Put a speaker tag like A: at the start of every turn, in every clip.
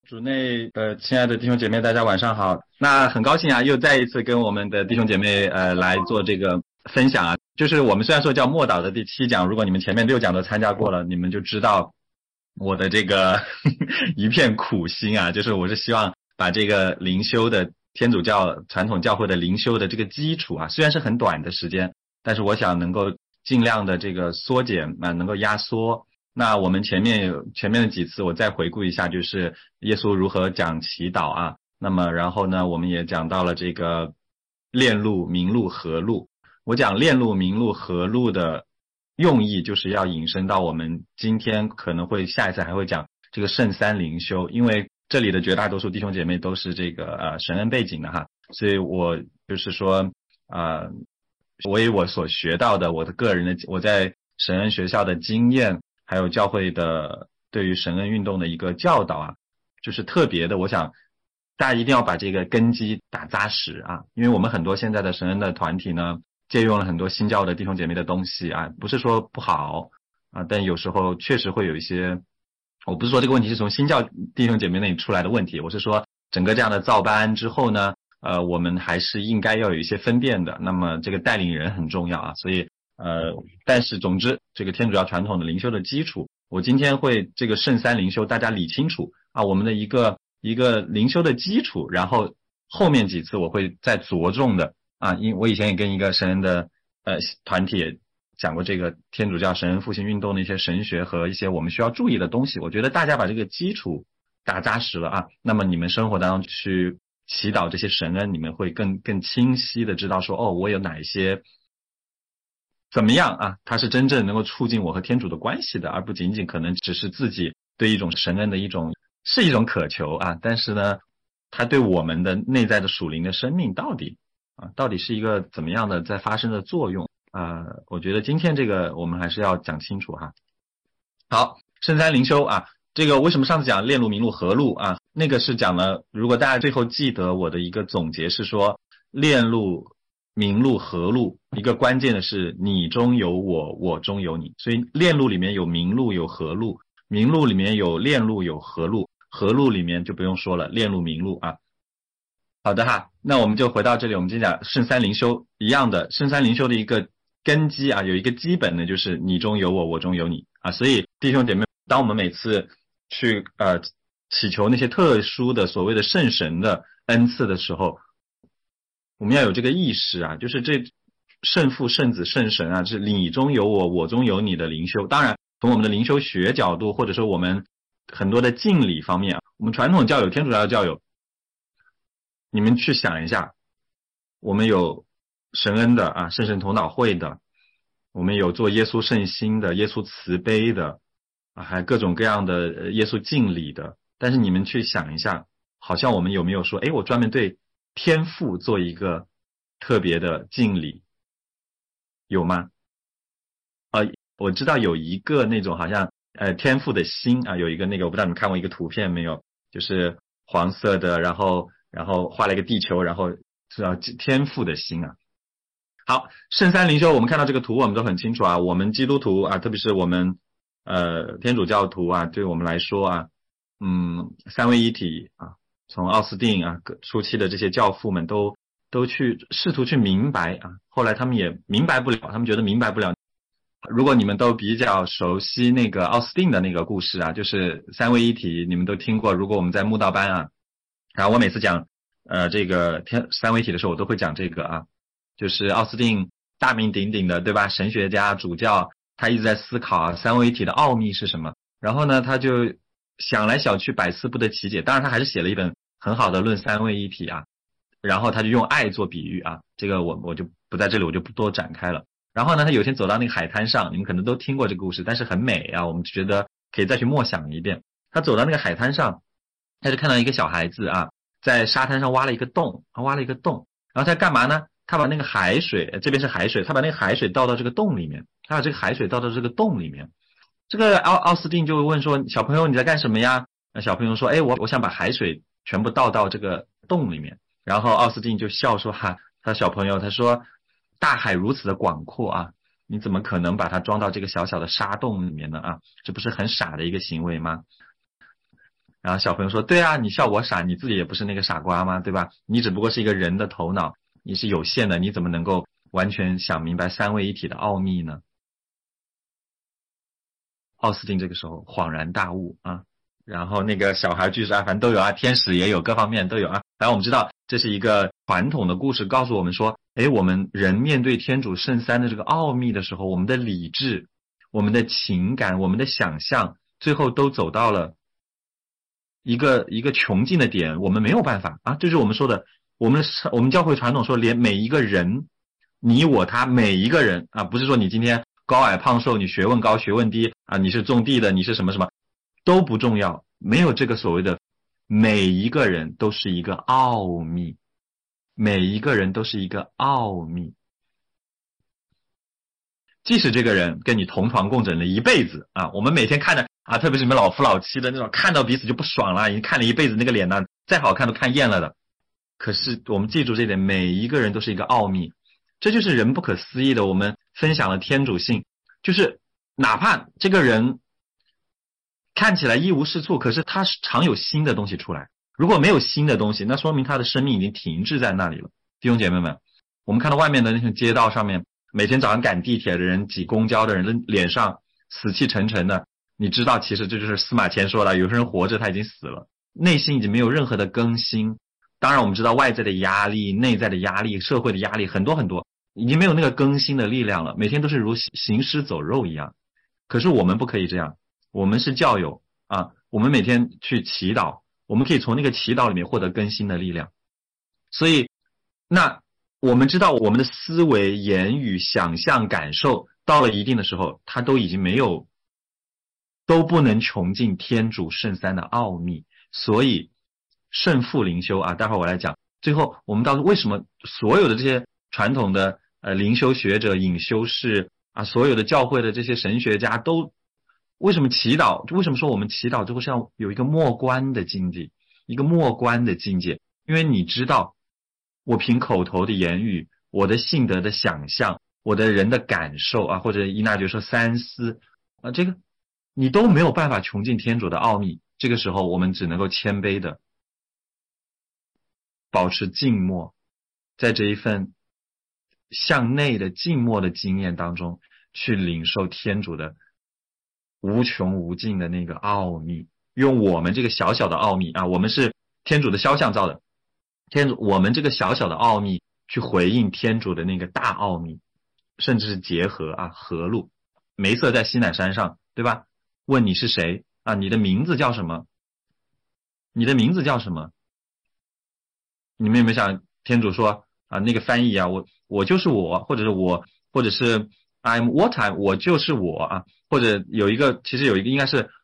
A: 主内的亲爱的弟兄姐妹，大家晚上好。那很高兴啊，又再一次跟我们的弟兄姐妹来做这个分享啊。就是我们虽然说叫默祷的第7讲，如果你们前面6讲都参加过了，你们就知道我的这个一片苦心啊，就是我是希望把这个灵修的天主教传统教会的灵修的这个基础啊，虽然是很短的时间，但是我想能够尽量的这个缩减啊，能够压缩。那我们前面的几次我再回顾一下，就是耶稣如何讲祈祷啊，那么然后呢我们也讲到了这个链路、明路、合路。我讲链路、明路、合路的用意，就是要引申到我们今天可能会下一次还会讲这个圣三灵修，因为这里的绝大多数弟兄姐妹都是这个神恩背景的哈，所以我就是说我以我所学到的，我的个人的我在神恩学校的经验，还有教会的对于神恩运动的一个教导啊，就是特别的，我想大家一定要把这个根基打扎实啊，因为我们很多现在的神恩的团体呢，借用了很多新教的弟兄姐妹的东西啊，不是说不好啊，但有时候确实会有一些，我不是说这个问题是从新教弟兄姐妹那里出来的问题，我是说整个这样的造班之后呢，我们还是应该要有一些分辨的，那么这个带领人很重要啊，所以但是总之这个天主教传统的灵修的基础，我今天会这个圣三灵修大家理清楚啊，我们的一个灵修的基础，然后后面几次我会再着重的啊，因为我以前也跟一个神恩的团体也讲过这个天主教神恩复兴运动的一些神学和一些我们需要注意的东西，我觉得大家把这个基础打扎实了啊，那么你们生活当中去祈祷这些神恩，你们会更清晰的知道说，哦，我有哪一些怎么样啊，它是真正能够促进我和天主的关系的，而不仅仅可能只是自己对一种神恩的一种渴求啊，但是呢它对我们的内在的属灵的生命到底是一个怎么样的在发生的作用啊，我觉得今天这个我们还是要讲清楚哈。好，圣三灵修啊，这个为什么上次讲链路、明路、合路啊，那个是讲了，如果大家最后记得我的一个总结是说，链路、明路、合路，一个关键的是你中有我，我中有你，所以链路里面有明路有合路，明路里面有链路有合路，合路里面就不用说了，链路明路啊。好的哈，那我们就回到这里，我们今天讲圣三灵修一样的，圣三灵修的一个根基啊，有一个基本的就是你中有我，我中有你啊，所以弟兄姐妹，当我们每次去祈求那些特殊的所谓的圣神的恩赐的时候，我们要有这个意识啊，就是这圣父、圣子、圣神啊，是你中有我，我中有你的灵修。当然，从我们的灵修学角度，或者说我们很多的敬礼方面啊，我们传统教友、天主教的教友，你们去想一下，我们有神恩的啊，圣神头脑会的，我们有做耶稣圣心的，耶稣慈悲的啊，还有各种各样的耶稣敬礼的。但是你们去想一下，好像我们有没有说，诶，我专门对天父做一个特别的敬礼，有吗？我知道有一个那种好像天父的心啊，有一个那个我不知道你们看过一个图片没有，就是黄色的，然后画了一个地球，然后是天父的心啊。好，圣三灵修我们看到这个图我们都很清楚啊，我们基督徒啊，特别是我们天主教徒啊，对我们来说啊，三位一体啊，从奥斯定啊初期的这些教父们都去试图去明白啊，后来他们也明白不了，他们觉得明白不了。如果你们都比较熟悉那个奥斯定的那个故事啊，就是三位一体，你们都听过。如果我们在慕道班啊，然后我每次讲这个三位一体的时候，我都会讲这个啊，就是奥斯定大名鼎鼎的，对吧？神学家、主教，他一直在思考啊，三位一体的奥秘是什么。然后呢，他就想来想去，百思不得其解。当然，他还是写了一本很好的《论三位一体》啊。然后他就用爱做比喻啊，这个我就不在这里，我就不多展开了。然后呢，他有一天走到那个海滩上，你们可能都听过这个故事，但是很美啊，我们觉得可以再去默想一遍。他走到那个海滩上，他就看到一个小孩子啊，在沙滩上挖了一个洞，然后他干嘛呢？他把那个海水，这边是海水，他把那个海水倒到这个洞里面，这个奥斯定就问说，小朋友你在干什么呀？小朋友说，我想把海水全部倒到这个洞里面。然后奥斯定就笑说他小朋友，他说大海如此的广阔啊，你怎么可能把它装到这个小小的沙洞里面呢啊？这不是很傻的一个行为吗？ 然后小朋友说，对啊，你笑我傻，你自己也不是那个傻瓜吗？对吧？你只不过是一个人的头脑，你是有限的，你怎么能够完全想明白三位一体的奥秘呢？奥斯汀这个时候恍然大悟啊，然后那个小孩巨石阿凡都有啊，天使也有，各方面都有啊。然后我们知道这是一个传统的故事，告诉我们说，我们人面对天主圣三的这个奥秘的时候，我们的理智、我们的情感、我们的想象，最后都走到了一个穷尽的点，我们没有办法啊。这是我们说的，我们教会传统说，连每一个人，你我他每一个人啊，不是说你今天高矮胖瘦，你学问高学问低啊，你是种地的，你是什么什么都不重要，没有这个所谓的每一个人都是一个奥秘，每一个人都是一个奥秘。即使这个人跟你同床共枕了一辈子啊，我们每天看着啊，特别是你们老夫老妻的那种，看到彼此就不爽了，已经看了一辈子那个脸呢，再好看都看厌了的。可是我们记住这点，每一个人都是一个奥秘，这就是人不可思议的。我们分享了天主性，就是哪怕这个人看起来一无是处，可是他是常有新的东西出来。如果没有新的东西，那说明他的生命已经停滞在那里了。弟兄姐妹们，我们看到外面的那些街道上面，每天早上赶地铁的人、挤公交的人，脸上死气沉沉的，你知道其实这就是司马迁说的，有些人活着他已经死了，内心已经没有任何的更新。当然我们知道外在的压力、内在的压力、社会的压力很多很多，已经没有那个更新的力量了，每天都是如行尸走肉一样。可是我们不可以这样，我们是教友啊，我们每天去祈祷，我们可以从那个祈祷里面获得更新的力量。所以那我们知道我们的思维、言语、想象、感受到了一定的时候，它都已经没有，都不能穷尽天主圣三的奥秘。所以圣父灵修啊，待会儿我来讲。最后我们到底为什么所有的这些传统的灵修学者、隐修士啊，所有的教会的这些神学家都为什么祈祷？为什么说我们祈祷之后是要有一个默观的境界，一个默观的境界？因为你知道，我凭口头的言语，我的性德的想象，我的人的感受啊，或者依纳爵说三思啊，这个你都没有办法穷尽天主的奥秘。这个时候我们只能够谦卑的保持静默，在这一份向内的静默的经验当中去领受天主的无穷无尽的那个奥秘，用我们这个小小的奥秘啊，我们是天主的肖像造的，我们这个小小的奥秘去回应天主的那个大奥秘，甚至是结合啊，合路。梅瑟在西乃山上，对吧？问你是谁啊？你的名字叫什么？你的名字叫什么？你们有没有想天主说啊，那个翻译啊，我就是我，或者是我，或者是 I'm what I'm， 我就是我啊，或者其实有一个应该是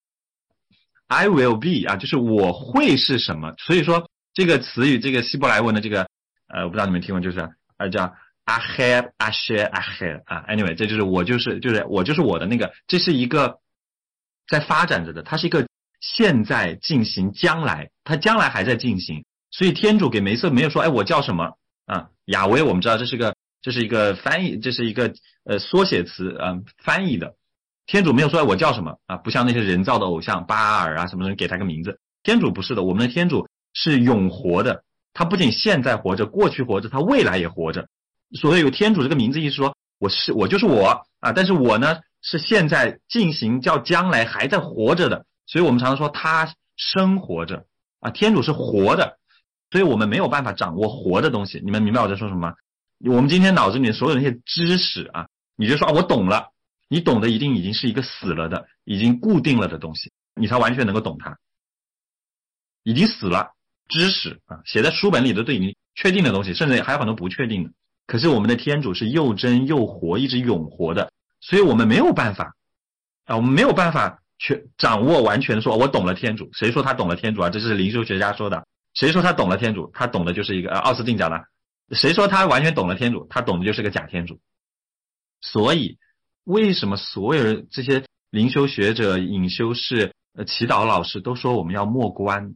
A: I will be 啊，就是我会是什么。所以说这个词语，这个希伯来文的这个我不知道你们听过，就是叫 Aher Asher Aher 啊 ，anyway， 这就是我就是我的那个，这是一个在发展着的，它是一个现在进行，将来它将来还在进行。所以天主给梅瑟没有说，我叫什么啊？雅维我们知道这是一个翻译，这是一个缩写词翻译的。天主没有说我叫什么啊，不像那些人造的偶像巴尔啊什么的给他个名字。天主不是的，我们的天主是永活的，他不仅现在活着，过去活着，他未来也活着。所以有天主这个名字意思说我就是我啊，但是我呢是现在进行叫将来还在活着的，所以我们常常说他生活着啊，天主是活的。所以我们没有办法掌握活的东西，你们明白我在说什么吗？我们今天脑子里面所有的那些知识啊，你就说我懂了，你懂的一定已经是一个死了的，已经固定了的东西，你才完全能够懂它。已经死了，知识啊，写在书本里的都已经确定的东西，甚至还有很多不确定的。可是我们的天主是又真又活，一直永活的，所以我们没有办法啊，我们没有办法掌握完全的说我懂了天主。谁说他懂了天主啊？这是灵修学家说的。谁说他懂了天主？他懂的就是一个奥斯汀讲的。谁说他完全懂了天主？他懂的就是个假天主。所以为什么所有人这些灵修学者、隐修士、祈祷老师都说我们要默观？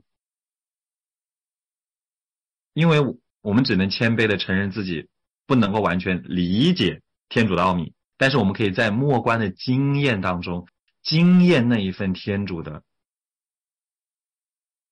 A: 因为我们只能谦卑的承认自己不能够完全理解天主的奥秘，但是我们可以在默观的经验当中经验那一份天主的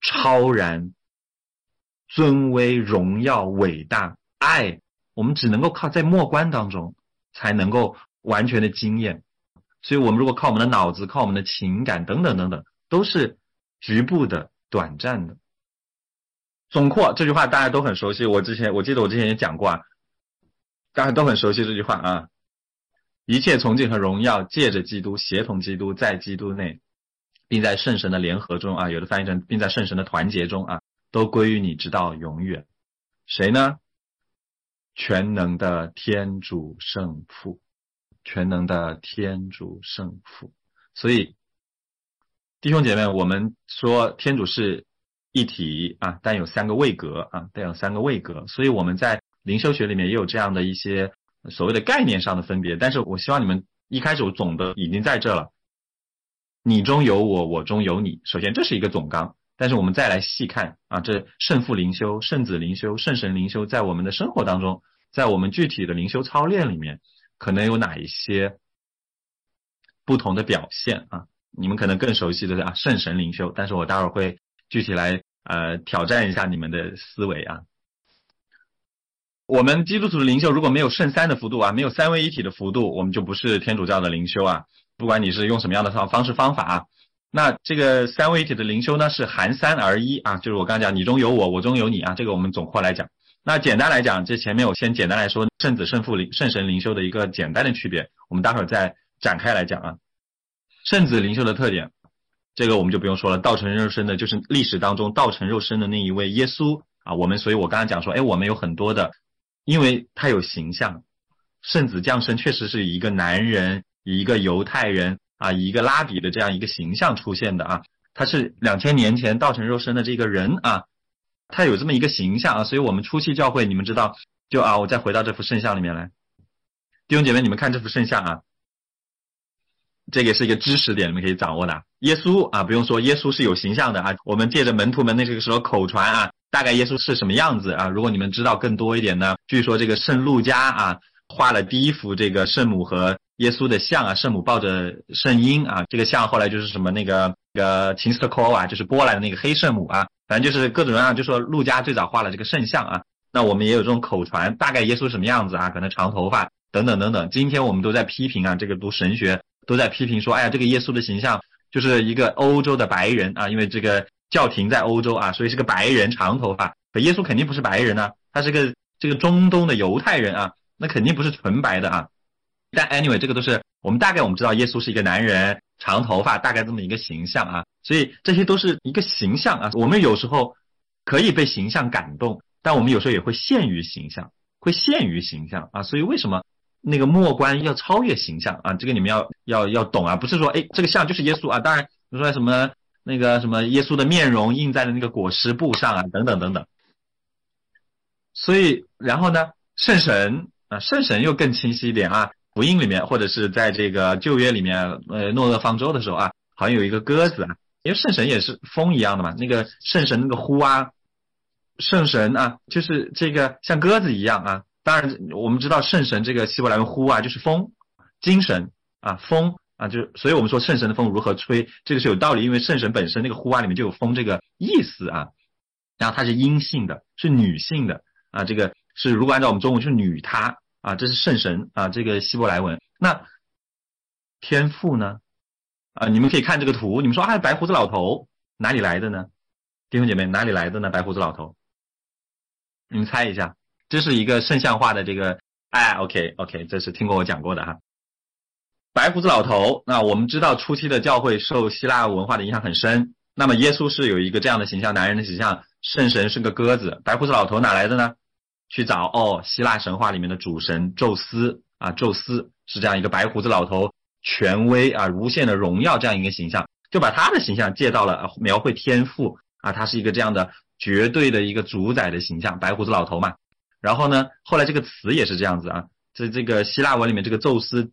A: 超然、尊威、荣耀、伟大、爱，我们只能够靠在默观当中才能够完全的经验。所以我们如果靠我们的脑子，靠我们的情感等等等等，都是局部的、短暂的。总括这句话大家都很熟悉，我记得我之前也讲过啊，大家都很熟悉这句话啊。一切崇敬和荣耀借着基督，协同基督，在基督内，并在圣神的联合中啊，有的翻译成并在圣神的团结中啊，都归于你直到永远。谁呢？全能的天主圣父，全能的天主圣父。所以弟兄姐妹，我们说天主是一体啊，但有三个位格啊，带有三个位格。所以我们在灵修学里面也有这样的一些所谓的概念上的分别，但是我希望你们一开始我总的已经在这了，你中有我，我中有你。首先这是一个总纲，但是我们再来细看啊，这圣父灵修、圣子灵修、圣神灵修在我们的生活当中，在我们具体的灵修操练里面可能有哪一些不同的表现啊？你们可能更熟悉的是啊圣神灵修，但是我待会儿会具体来挑战一下你们的思维啊。我们基督徒的灵修如果没有圣三的幅度啊，没有三位一体的幅度，我们就不是天主教的灵修啊。不管你是用什么样的方式方法啊，那这个三位一体的灵修呢是含三而一啊，就是我刚才讲你中有我，我中有你啊，这个我们总括来讲。那简单来讲，这前面我先简单来说圣子圣父圣神灵修的一个简单的区别，我们待会儿再展开来讲啊。圣子灵修的特点，这个我们就不用说了，道成肉身的就是历史当中道成肉身的那一位耶稣啊。所以我刚才讲说，我们有很多的，因为他有形象，圣子降生确实是以一个男人，以一个犹太人啊，以一个拉比的这样一个形象出现的啊。他是2000年前道成肉身的这个人啊，他有这么一个形象啊。所以我们初期教会，你们知道，我再回到这幅圣像里面来，弟兄姐妹，你们看这幅圣像啊，这个是一个知识点，你们可以掌握的。耶稣啊，不用说，耶稣是有形象的啊。我们借着门徒们那个时候口传啊，大概耶稣是什么样子啊？如果你们知道更多一点呢，据说这个圣路加啊画了第一幅这个圣母和耶稣的像啊，圣母抱着圣婴啊，这个像后来就是什么那个秦斯特科啊，就是波兰的那个黑圣母啊，反正就是各种各样，就说路加最早画了这个圣像啊。那我们也有这种口传，大概耶稣什么样子啊？可能长头发等等等等。今天我们都在批评啊，这个读神学都在批评说，这个耶稣的形象就是一个欧洲的白人啊，因为这个教廷在欧洲啊，所以是个白人长头发。可耶稣肯定不是白人啊，他是个这个中东的犹太人啊，那肯定不是纯白的啊。但 anyway 这个都是我们知道耶稣是一个男人长头发，大概这么一个形象啊，所以这些都是一个形象啊。我们有时候可以被形象感动，但我们有时候也会限于形象啊。所以为什么那个默观要超越形象啊？这个你们要懂啊，不是说这个像就是耶稣啊。当然比如说什么那个什么耶稣的面容印在了那个裹尸布上啊，等等等等。所以然后呢，圣神又更清晰一点啊。福音里面或者是在这个旧约里面诺厄方舟的时候啊，好像有一个鸽子啊，因为圣神也是风一样的嘛，那个圣神那个呼啊，圣神啊就是这个像鸽子一样啊。当然我们知道圣神这个希伯来文呼啊就是风，精神啊风啊，所以我们说圣神的风如何吹，这个是有道理，因为圣神本身那个呼啊里面就有风这个意思啊。然后它是阴性的，是女性的啊，这个是如果按照我们中文是女他啊，这是圣神啊，这个希伯来文。那天父呢啊，你们可以看这个图，你们说白胡子老头哪里来的呢？弟兄姐妹，哪里来的呢？白胡子老头，你们猜一下。这是一个圣像化的这个OK， 这是听过我讲过的哈。白胡子老头，那我们知道初期的教会受希腊文化的影响很深，那么耶稣是有一个这样的形象，男人的形象，圣神是个鸽子，白胡子老头哪来的呢？去找希腊神话里面的主神宙斯啊，宙斯是这样一个白胡子老头，权威啊，无限的荣耀这样一个形象，就把他的形象借到了描绘天父啊，他是一个这样的绝对的一个主宰的形象，白胡子老头嘛。然后呢，后来这个词也是这样子啊，这个希腊文里面这个宙斯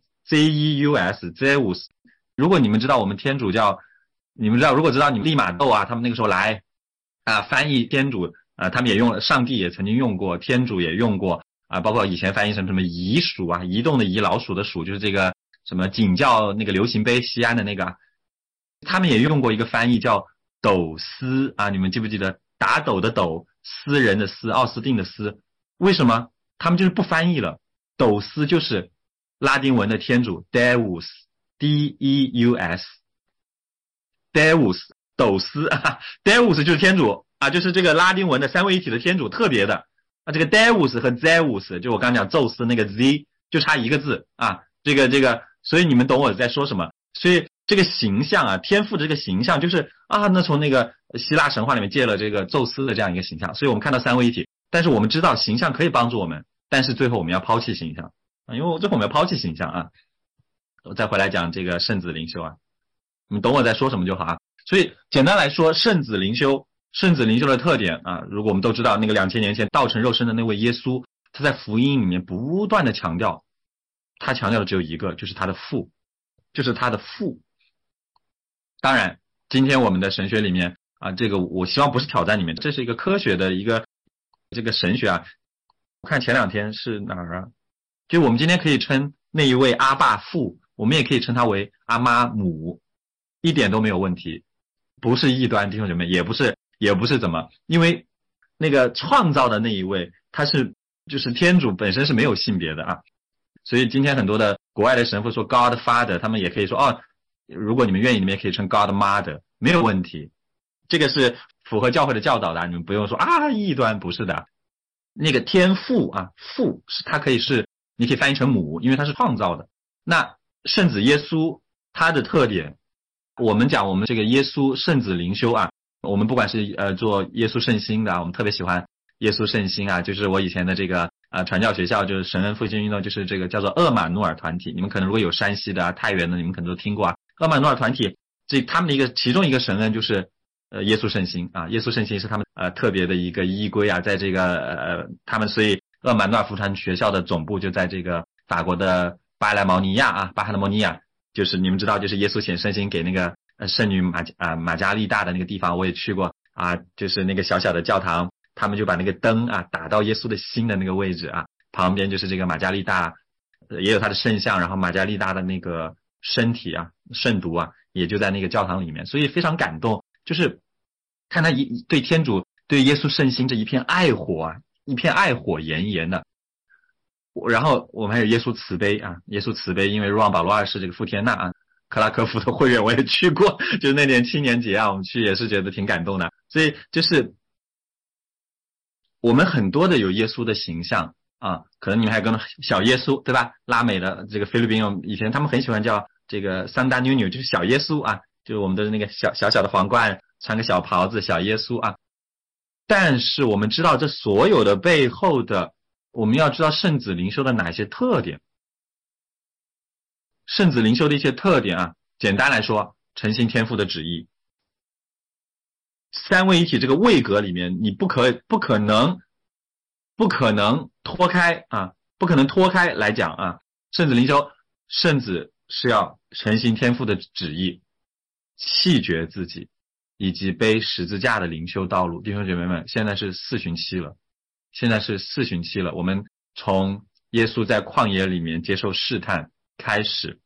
A: Zeus， 如果你们知道我们天主教，你们知道如果知道你们利玛窦啊，他们那个时候来啊翻译天主啊，他们也用了，上帝也曾经用过，天主也用过啊，包括以前翻译成什么移鼠啊，移动的移，老鼠的鼠，就是这个什么景教那个流行杯西安的那个，他们也用过一个翻译叫斗斯啊，你们记不记得打斗的斗，私人的私，奥斯定的斯？为什么？他们就是不翻译了。斗斯就是拉丁文的天主 Deus，D-E-U-S， Deus 斗斯啊 ，Deus 就是天主啊，就是这个拉丁文的三位一体的天主，特别的啊。这个 Deus 和 Zeus， 就我刚讲宙斯那个 Z 就差一个字啊，这个，所以你们懂我在说什么。所以这个形象啊，天父的这个形象就是啊，那从那个希腊神话里面借了这个宙斯的这样一个形象，所以我们看到三位一体。但是我们知道形象可以帮助我们，但是最后我们要抛弃形象啊，因为最后我们要抛弃形象啊。我再回来讲这个圣子灵修啊，你们懂我在说什么就好啊。所以简单来说，圣子灵修的特点啊，如果我们都知道那个2000年前道成肉身的那位耶稣，他在福音里面不断的强调，他强调的只有一个，就是他的父，就是他的父。当然今天我们的神学里面啊，这个我希望不是挑战你们，这是一个科学的一个这个神学啊。我看前2天是哪儿啊，就我们今天可以称那一位阿爸父，我们也可以称他为阿妈母，一点都没有问题，不是异端，弟兄姐妹，也不是怎么，因为那个创造的那一位，他是就是天主本身是没有性别的啊。所以今天很多的国外的神父说 God Father， 他们也可以说哦，如果你们愿意，你们也可以称 God Mother， 没有问题，这个是符合教会的教导的，你们不用说啊异端，不是的。那个天父啊，父是它可以是，你可以翻译成母，因为它是创造的。那圣子耶稣他的特点，我们讲我们这个耶稣圣子灵修啊，我们不管是做耶稣圣心的啊，我们特别喜欢耶稣圣心啊，就是我以前的这个传教学校，就是神恩复兴运动，就是这个叫做厄马努尔团体。你们可能如果有山西的啊、太原的，你们可能都听过啊。厄马努尔团体这他们的一个其中一个神恩就是耶稣圣心啊，耶稣圣心是他们特别的一个依归啊，在这个他们所以厄马努尔福传学校的总部就在这个法国的巴勒摩尼亚，就是你们知道，就是耶稣显圣心给那个圣女玛加丽大的那个地方，我也去过啊，就是那个小小的教堂，他们就把那个灯啊打到耶稣的心的那个位置啊，旁边就是这个玛加丽大，也有他的圣像，然后玛加丽大的那个身体啊圣毒啊也就在那个教堂里面，所以非常感动，就是看他对天主对耶稣圣心这一片爱火啊，一片爱火炎炎的。然后我们还有耶稣慈悲啊，耶稣慈悲，因为若望保罗2世这个傅天娜啊，克拉科夫的会员我也去过，就是那年青年节啊，我们去也是觉得挺感动的。所以就是我们很多的有耶稣的形象啊，可能你们还有个小耶稣对吧？拉美的这个菲律宾以前他们很喜欢叫这个桑达妞妞，就是小耶稣啊，就是我们的那个小的皇冠，穿个小袍子，小耶稣啊。但是我们知道这所有的背后的，我们要知道圣子灵修的哪些特点。圣子灵修的一些特点啊，简单来说，诚信天父的旨意。三位一体这个位格里面，你不可能脱开啊，不可能脱开来讲啊。圣子灵修，圣子是要诚信天父的旨意，弃绝自己，以及背十字架的灵修道路。弟兄姐妹们，现在是4旬期了，我们从耶稣在旷野里面接受试探开始，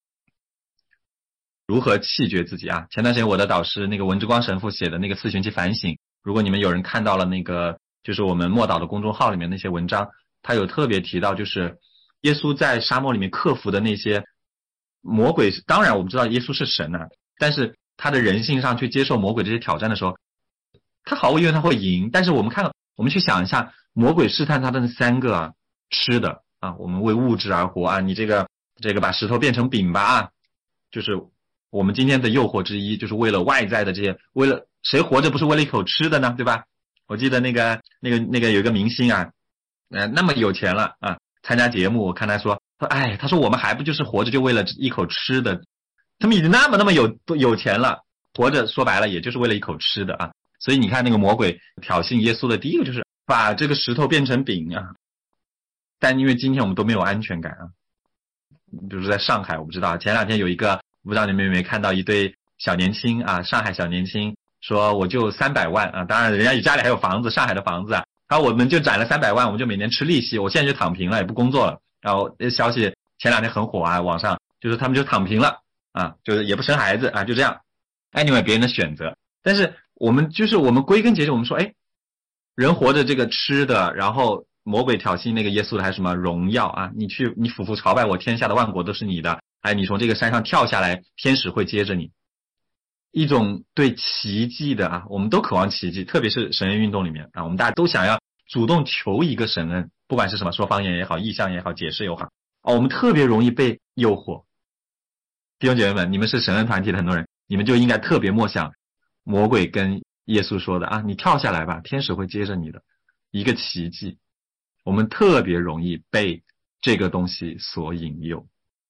A: 如何弃绝自己啊？前段时间我的导师那个文之光神父写的那个4旬期反省，如果你们有人看到了那个就是我们默祷的公众号里面那些文章，他有特别提到，就是耶稣在沙漠里面克服的那些魔鬼。当然我们知道耶稣是神啊，但是他的人性上去接受魔鬼这些挑战的时候，他毫无疑问他会赢。但是我们去想一下，魔鬼试探他的那3个啊，吃的啊，我们为物质而活啊，你这个把石头变成饼吧啊，就是我们今天的诱惑之一，就是为了外在的这些，为了谁活着不是为了一口吃的呢，对吧？我记得那个有一个明星啊，那么有钱了啊，参加节目，我看他说他说我们还不就是活着就为了一口吃的，他们已经那么有钱了，活着说白了也就是为了一口吃的啊。所以你看那个魔鬼挑衅耶稣的第一个就是把这个石头变成饼啊。但因为今天我们都没有安全感啊，比如说在上海，我不知道前2天有一个，不知道你们有没有看到一对小年轻啊，上海小年轻说我就300万啊，当然人家家里还有房子，上海的房子啊，然后我们就攒了300万，我们就每年吃利息，我现在就躺平了，也不工作了。然后消息前2天很火啊，网上就是他们就躺平了啊，就是也不生孩子啊，就这样。anyway 别人的选择， 但是我们归根结底，我们说，哎，人活着这个吃的，然后魔鬼挑衅那个耶稣的还是什么荣耀啊？你俯伏朝拜我，天下的万国都是你的。哎，你从这个山上跳下来，天使会接着你。一种对奇迹的啊，我们都渴望奇迹，特别是神恩运动里面啊，我们大家都想要主动求一个神恩，不管是什么说方言也好，意象也好，解释也好，我们特别容易被诱惑。弟兄姐妹们，你们是神恩团体的很多人，你们就应该特别默想魔鬼跟耶稣说的啊，你跳下来吧，天使会接着你的，一个奇迹。我们特别容易被这个东西所引诱。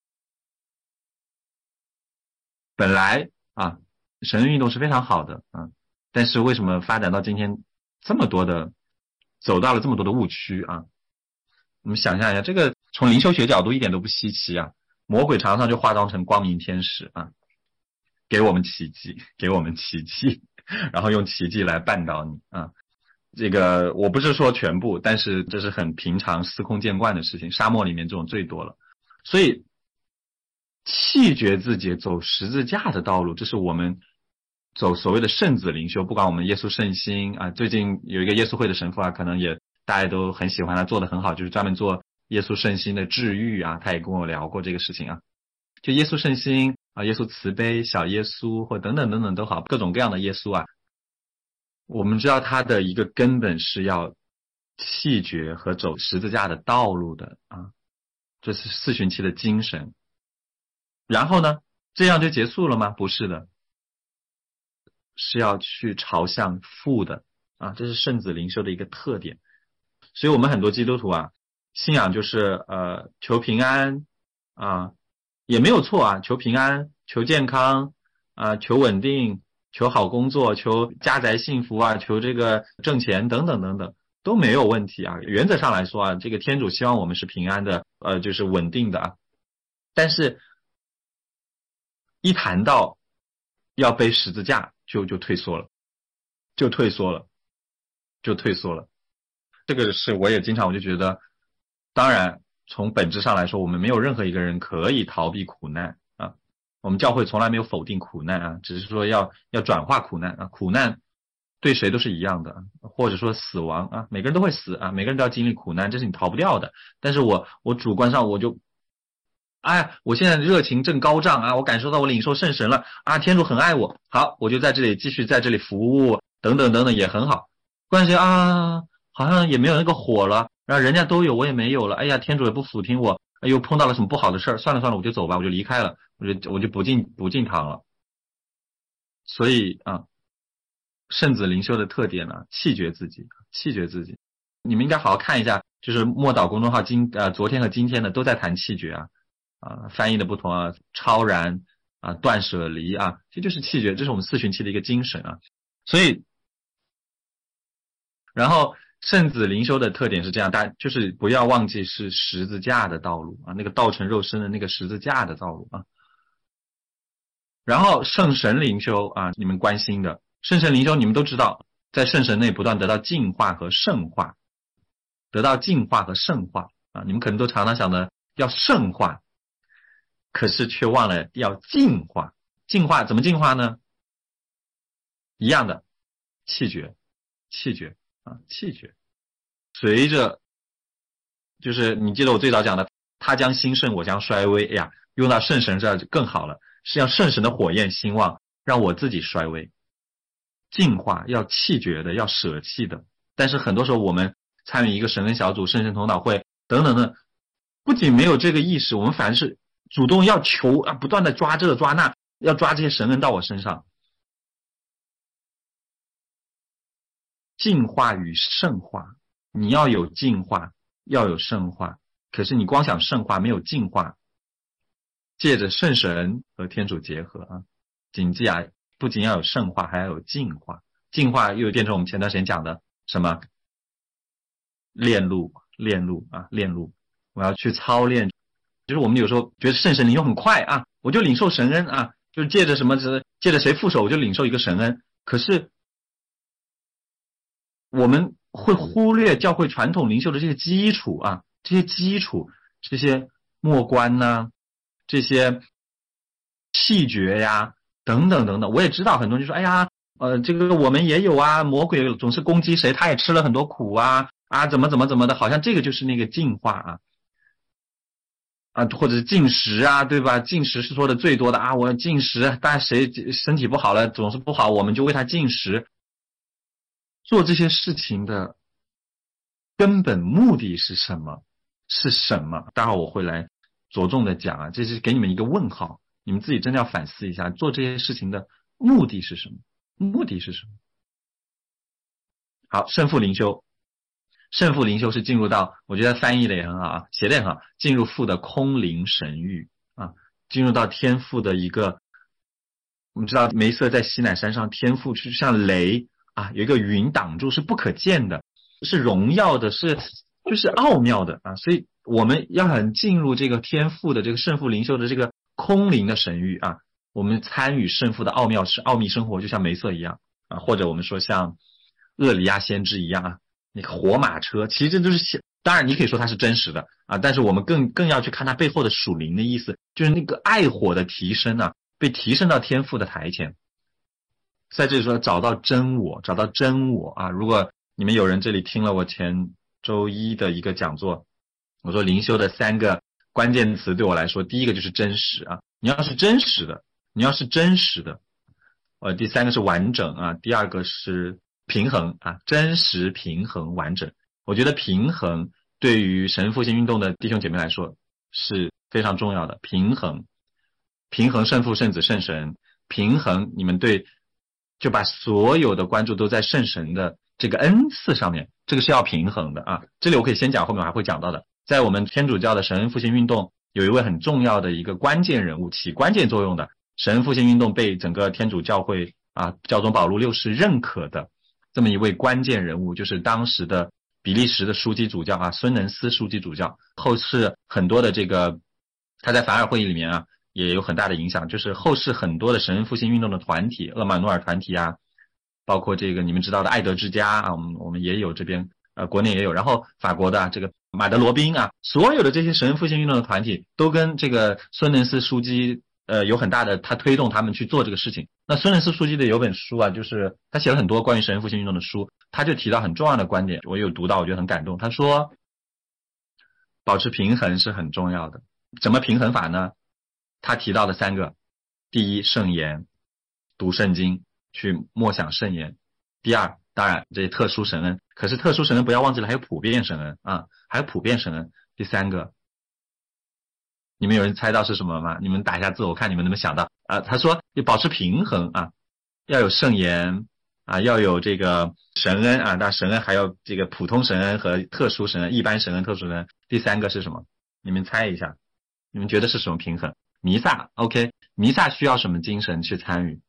A: 本来啊，神恩运动是非常好的啊，但是为什么发展到今天走到了这么多的误区啊？我们想象一下，这个从灵修学角度一点都不稀奇啊。魔鬼常常就化妆成光明天使啊，给我们奇迹，然后用奇迹来绊倒你啊。这个我不是说全部，但是这是很平常司空见惯的事情，沙漠里面这种最多了。所以弃绝自己走十字架的道路，这是我们走所谓的圣子灵修，不管我们耶稣圣心啊，最近有一个耶稣会的神父啊，可能也大家都很喜欢他，做得很好，就是专门做耶稣圣心的治愈啊，他也跟我聊过这个事情啊。就耶稣圣心啊，耶稣慈悲，小耶稣或等等等等都好，各种各样的耶稣啊，我们知道他的一个根本是要弃绝和走十字架的道路的啊，这是四旬期的精神。然后呢，这样就结束了吗？不是的，是要去朝向父的啊，这是圣子灵修的一个特点。所以我们很多基督徒啊，信仰就是求平安啊，也没有错啊，求平安，求健康啊，求稳定，求好工作，求家宅幸福啊，求这个挣钱等等等等都没有问题啊。原则上来说啊，这个天主希望我们是平安的，就是稳定的啊。但是一谈到要背十字架，就退缩了。这个是我也经常我就觉得，当然从本质上来说，我们没有任何一个人可以逃避苦难啊。我们教会从来没有否定苦难啊，只是说要转化苦难啊。苦难对谁都是一样的，或者说死亡啊，每个人都会死啊，每个人都要经历苦难，这是你逃不掉的。但是我主观上我就，我现在热情正高涨啊，我感受到我领受圣神了啊，天主很爱我，好，我就在这里继续在这里服务，等等等等也很好。关系啊，好像也没有那个火了，然后人家都有，我也没有了。哎呀，天主也不俯听我，又碰到了什么不好的事儿，算了，我就走吧，我就离开了，我就不进堂了。所以啊，圣子灵修的特点呢，弃绝自己。你们应该好好看一下，就是默祷公众号昨天和今天的都在谈弃绝翻译的不同啊，超然啊，断舍离啊，这就是弃绝，这是我们四旬期的一个精神啊。所以，然后圣子灵修的特点是这样，大家就是不要忘记是十字架的道路啊，那个道成肉身的那个十字架的道路啊。然后圣神灵修啊，你们关心的圣神灵修，你们都知道，在圣神内不断得到净化和圣化，啊，你们可能都常常想的要圣化，可是却忘了要净化。净化怎么净化呢？一样的，弃绝。随着，就是你记得我最早讲的，他将兴盛，我将衰微。哎呀，用到圣神这儿就更好了，是让圣神的火焰兴旺，让我自己衰微。净化要弃绝的，要舍弃的。但是很多时候我们参与一个神恩小组、圣神头脑会等等的，不仅没有这个意识，我们反而是主动要求不断的抓这抓那，要抓这些神恩到我身上。净化与圣化，你要有净化，要有圣化。可是你光想圣化，没有净化，借着圣神和天主结合啊，谨记啊，不仅要有圣化，还要有净化。净化又变成我们前段时间讲的什么？炼路。我要去操练，就是我们有时候觉得圣神灵用很快啊，我就领受神恩啊，就是借着谁副手我就领受一个神恩。可是我们会忽略教会传统灵修的这些基础啊，这些默观呐，这些弃绝呀，等等等等。我也知道很多人就说，哎呀， 这个我们也有啊，魔鬼总是攻击谁，他也吃了很多苦啊，怎么的，好像这个就是那个净化或者是进食对吧？进食是说的最多的我进食，但谁身体不好了，总是不好，我们就为他进食。做这些事情的根本目的是什么？待会儿我会来着重的讲这是给你们一个问号，你们自己真的要反思一下，做这些事情的目的是什么？好，胜负灵修是进入到，我觉得翻译的也很好写的也很好，进入父的空灵神域进入到天父的一个，我们知道梅瑟在西乃山上，天父就像雷有一个云挡住，是不可见的，是荣耀的，就是奥妙的所以我们要很进入这个天父的这个胜负灵修的这个空灵的神域我们参与胜负的奥秘生活，就像梅瑟一样或者我们说像厄里亚先知一样那个火马车，其实这都是，当然你可以说它是真实的但是我们更要去看它背后的属灵的意思，就是那个爱火的提升被提升到天父的台前。在这里说找到真我如果你们有人这里听了我前周一的一个讲座，我说灵修的3个关键词对我来说，第一个就是真实你要是真实的，第3个是完整第2个是平衡真实、平衡、完整。我觉得平衡对于神复兴运动的弟兄姐妹来说是非常重要的。平衡圣父、圣子、圣神，平衡你们就把所有的关注都在圣神的这个恩赐上面，这个是要平衡的这里我可以先讲，后面我还会讲到的。在我们天主教的神恩复兴运动，有一位很重要的一个关键人物，起关键作用的，神恩复兴运动被整个天主教会教宗保禄六世认可的这么一位关键人物，就是当时的比利时的枢机主教孙能斯枢机主教。后世很多的这个他在凡尔会议里面也有很大的影响，就是后世很多的神恩复兴运动的团体，厄玛努尔团体包括这个你们知道的爱德之家我们也有，这边国内也有，然后法国的这个马德罗宾所有的这些神恩复兴运动的团体都跟这个孙能斯枢机有很大的，他推动他们去做这个事情。那孙能斯枢机的有本书就是他写了很多关于神恩复兴运动的书，他就提到很重要的观点，我有读到，我觉得很感动。他说保持平衡是很重要的。怎么平衡法呢？他提到的3个，第一，圣言，读圣经，去默想圣言。第2，当然这些特殊神恩，可是特殊神恩不要忘记了还有普遍神恩还有普遍神恩。第3个，你们有人猜到是什么吗？你们打一下字，我看你们能不能想到他说要保持平衡要有圣言要有这个神恩当然神恩还有这个普通神恩和特殊神恩，一般神恩、特殊神恩。第3个是什么？你们猜一下，你们觉得是什么平衡？弥撒 OK， 弥撒需要什么精神去参与？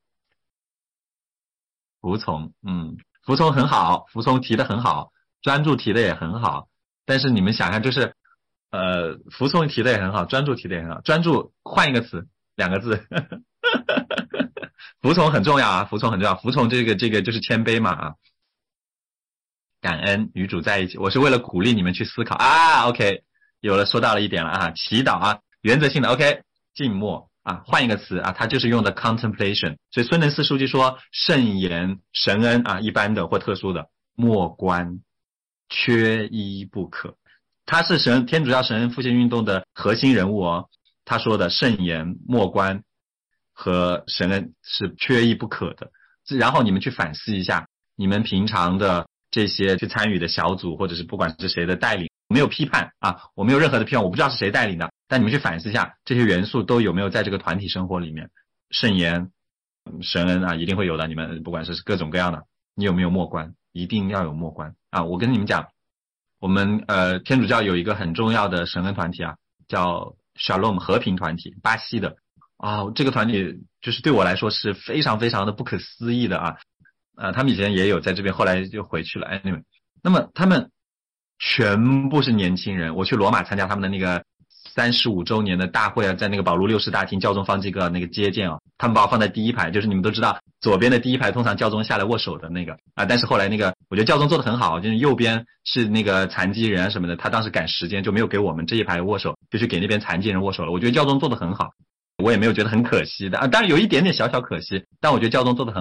A: 服从服从很好，服从提的很好，专注提的也很好。但是你们想想，就是服从提的也很好，专注提的也很好。专注换一个词，2个字服从很重要服从很重要。服从这个就是谦卑嘛感恩与主在一起，我是为了鼓励你们去思考OK， 有了，说到了一点了祈祷原则性的 OK， 静默换一个词他就是用的 contemplation。 所以孙能斯书记说圣言、神恩一般的或特殊的默观，缺一不可。他是天主教神恩复兴运动的核心人物他说的圣言、默观和神恩是缺一不可的。然后你们去反思一下，你们平常的这些去参与的小组，或者是不管是谁的带领，没有批判我没有任何的批判，我不知道是谁带领的，但你们去反思一下这些元素都有没有在这个团体生活里面。圣言、神恩一定会有的，你们不管是各种各样的。你有没有默观？一定要有默观我跟你们讲，我们天主教有一个很重要的神恩团体叫 Shalom 和平团体，巴西的这个团体就是对我来说是非常非常的不可思议的他们以前也有在这边，后来就回去了anyway。那么他们全部是年轻人，我去罗马参加他们的那个35周年的大会在那个保禄六世大厅，教宗方济各那个接见他们把我放在第一排，就是你们都知道左边的第一排通常教宗下来握手的那个但是后来那个我觉得教宗做得很好，就是右边是那个残疾人什么的，他当时赶时间就没有给我们这一排握手，就去给那边残疾人握手了。我觉得教宗做得很好，我也没有觉得很可惜的当然有一点点小小可惜，但我觉得教宗做得很好。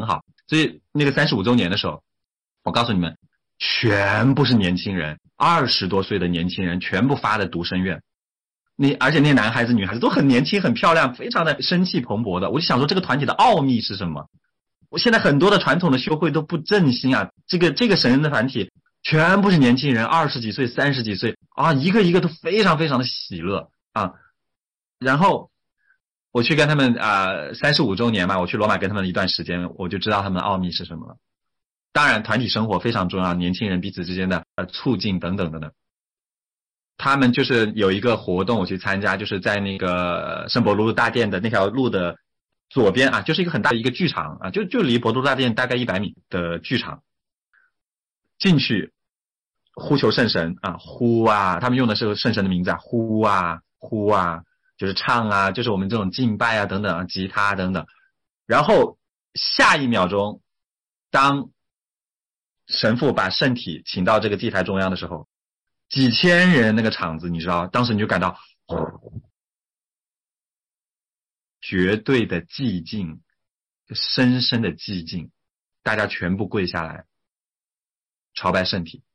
A: 所以那个35周年的时候，我告诉你们，全部是年轻人，20多岁的年轻人，全部发的读生院。而且那些男孩子女孩子都很年轻很漂亮，非常的生气蓬勃的。我就想说这个团体的奥秘是什么？我现在很多的传统的修会都不振兴啊，这个神人的团体全部是年轻人，20几岁30几岁啊，一个一个都非常非常的喜乐啊。然后我去跟他们35周年嘛，我去罗马跟他们一段时间，我就知道他们的奥秘是什么了。当然团体生活非常重要，年轻人彼此之间的促进等等的。他们就是有一个活动我去参加，就是在那个圣伯多禄大殿的那条路的左边啊，就是一个很大的一个剧场啊，就离伯多禄大殿大概100米的剧场。进去呼求圣神啊，呼啊，他们用的是圣神的名字啊，呼啊呼啊，就是唱啊，就是我们这种敬拜啊等等啊，吉他等等。然后下一秒钟，当神父把圣体请到这个祭台中央的时候，几千人那个场子，你知道，当时你就感到绝对的寂静，深深的寂静，大家全部跪下来朝拜圣体。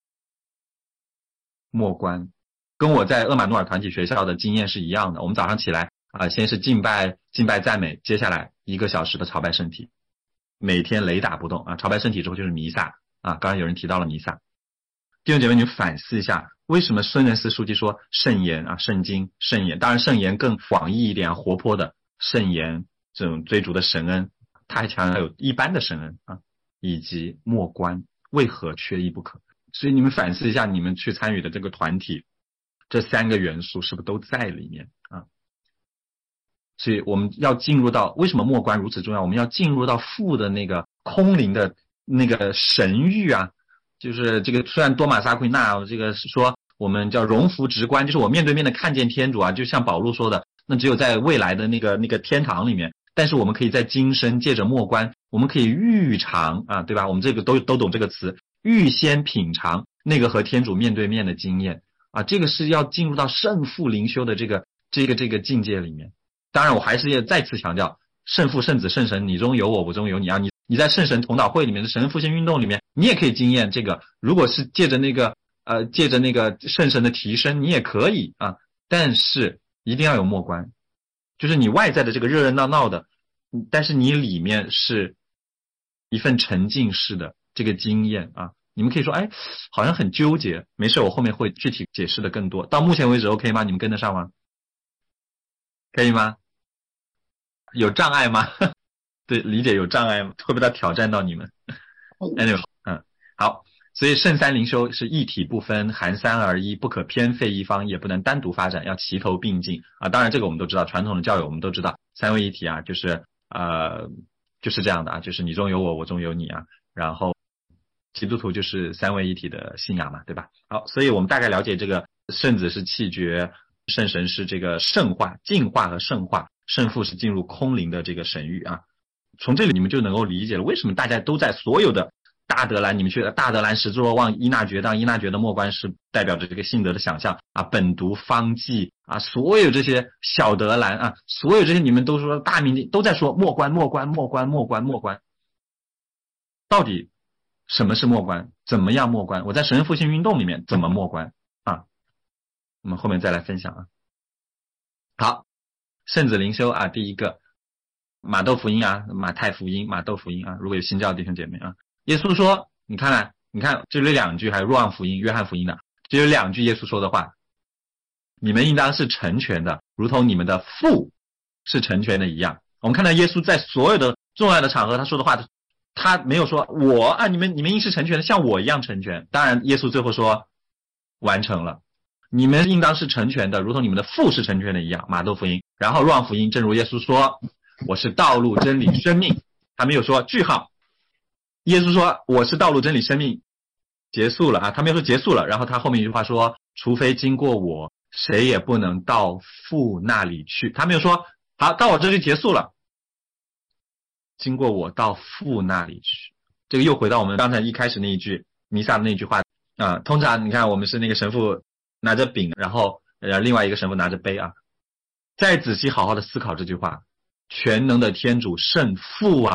A: 默观跟我在厄马努尔团体学校的经验是一样的，我们早上起来先是敬拜赞美，接下来1个小时的朝拜圣体，每天雷打不动啊。朝拜圣体之后就是弥撒啊，刚刚有人提到了弥撒。弟兄姐妹，你反思一下，为什么孙仁思书记说圣言啊、圣经、圣言？当然圣言更广义一点，活泼的圣言，这种追逐的神恩，他还强调有一般的神恩啊，以及默观，为何缺一不可？所以你们反思一下，你们去参与的这个团体，这3个元素是不是都在里面啊？所以我们要进入到，为什么默观如此重要？我们要进入到父的那个空灵的那个神域啊。就是这个，虽然多马萨奎纳这个说我们叫荣福直观，就是我面对面的看见天主啊，就像保禄说的，那只有在未来的那个天堂里面，但是我们可以在今生借着默观，我们可以预尝啊，对吧？我们这个都懂这个词，预先品尝那个和天主面对面的经验啊，这个是要进入到圣父灵修的这个境界里面。当然我还是要再次强调，圣父圣子圣神，你中有我，我中有你啊，你在圣神同祷会里面的神恩复兴运动里面，你也可以经验这个。如果是借着那个圣神的提升，你也可以啊，但是一定要有默观，就是你外在的这个热热闹闹的，但是你里面是一份沉浸式的这个经验啊。你们可以说，哎，好像很纠结，没事，我后面会具体解释的更多。到目前为止 OK 吗？你们跟得上吗？可以吗？有障碍吗？对，理解有障碍，会不会挑战到你们 ？Anyway， 好，所以圣三灵修是一体不分，含三而一，不可偏废一方，也不能单独发展，要齐头并进啊。当然，这个我们都知道，传统的教育我们都知道，三位一体啊，就是这样的啊，就是你中有我，我中有你啊。然后基督徒就是三位一体的信仰嘛，对吧？好，所以我们大概了解这个圣子是气绝，圣神是这个圣化、净化和圣化，圣父是进入空灵的这个神域啊。从这里你们就能够理解了为什么大家都在所有的大德兰，你们去大德兰、十字若望、依纳爵，当依纳爵的默观是代表着这个信德的想象啊，本笃、方济啊，所有这些小德兰啊，所有这些你们都说大名都在说默观，默观，默观，默观，默观。到底什么是默观？怎么样默观？我在神恩复兴运动里面怎么默观啊？我们后面再来分享啊。好，圣子灵修啊，第一个。马窦福音啊，马太福音、马窦福音啊，如果有新教的弟兄姐妹啊，耶稣说，你看这里2句，还有若望福音、约翰福音的，这有2句耶稣说的话，你们应当是成全的，如同你们的父是成全的一样。我们看到耶稣在所有的重要的场合他说的话，他没有说我啊，你们应是成全的，像我一样成全。当然耶稣最后说完成了，你们应当是成全的，如同你们的父是成全的一样。马窦福音，然后若望福音，正如耶稣说，我是道路真理生命，他没有说句号。耶稣说我是道路真理生命，结束了啊，他没有说结束了。然后他后面一句话说，除非经过我，谁也不能到父那里去。他没有说好到我这就结束了，经过我到父那里去。这个又回到我们刚才一开始那一句弥撒的那句话啊。通常你看我们是那个神父拿着饼，然后另外一个神父拿着杯啊。再仔细好好的思考这句话，全能的天主圣父啊，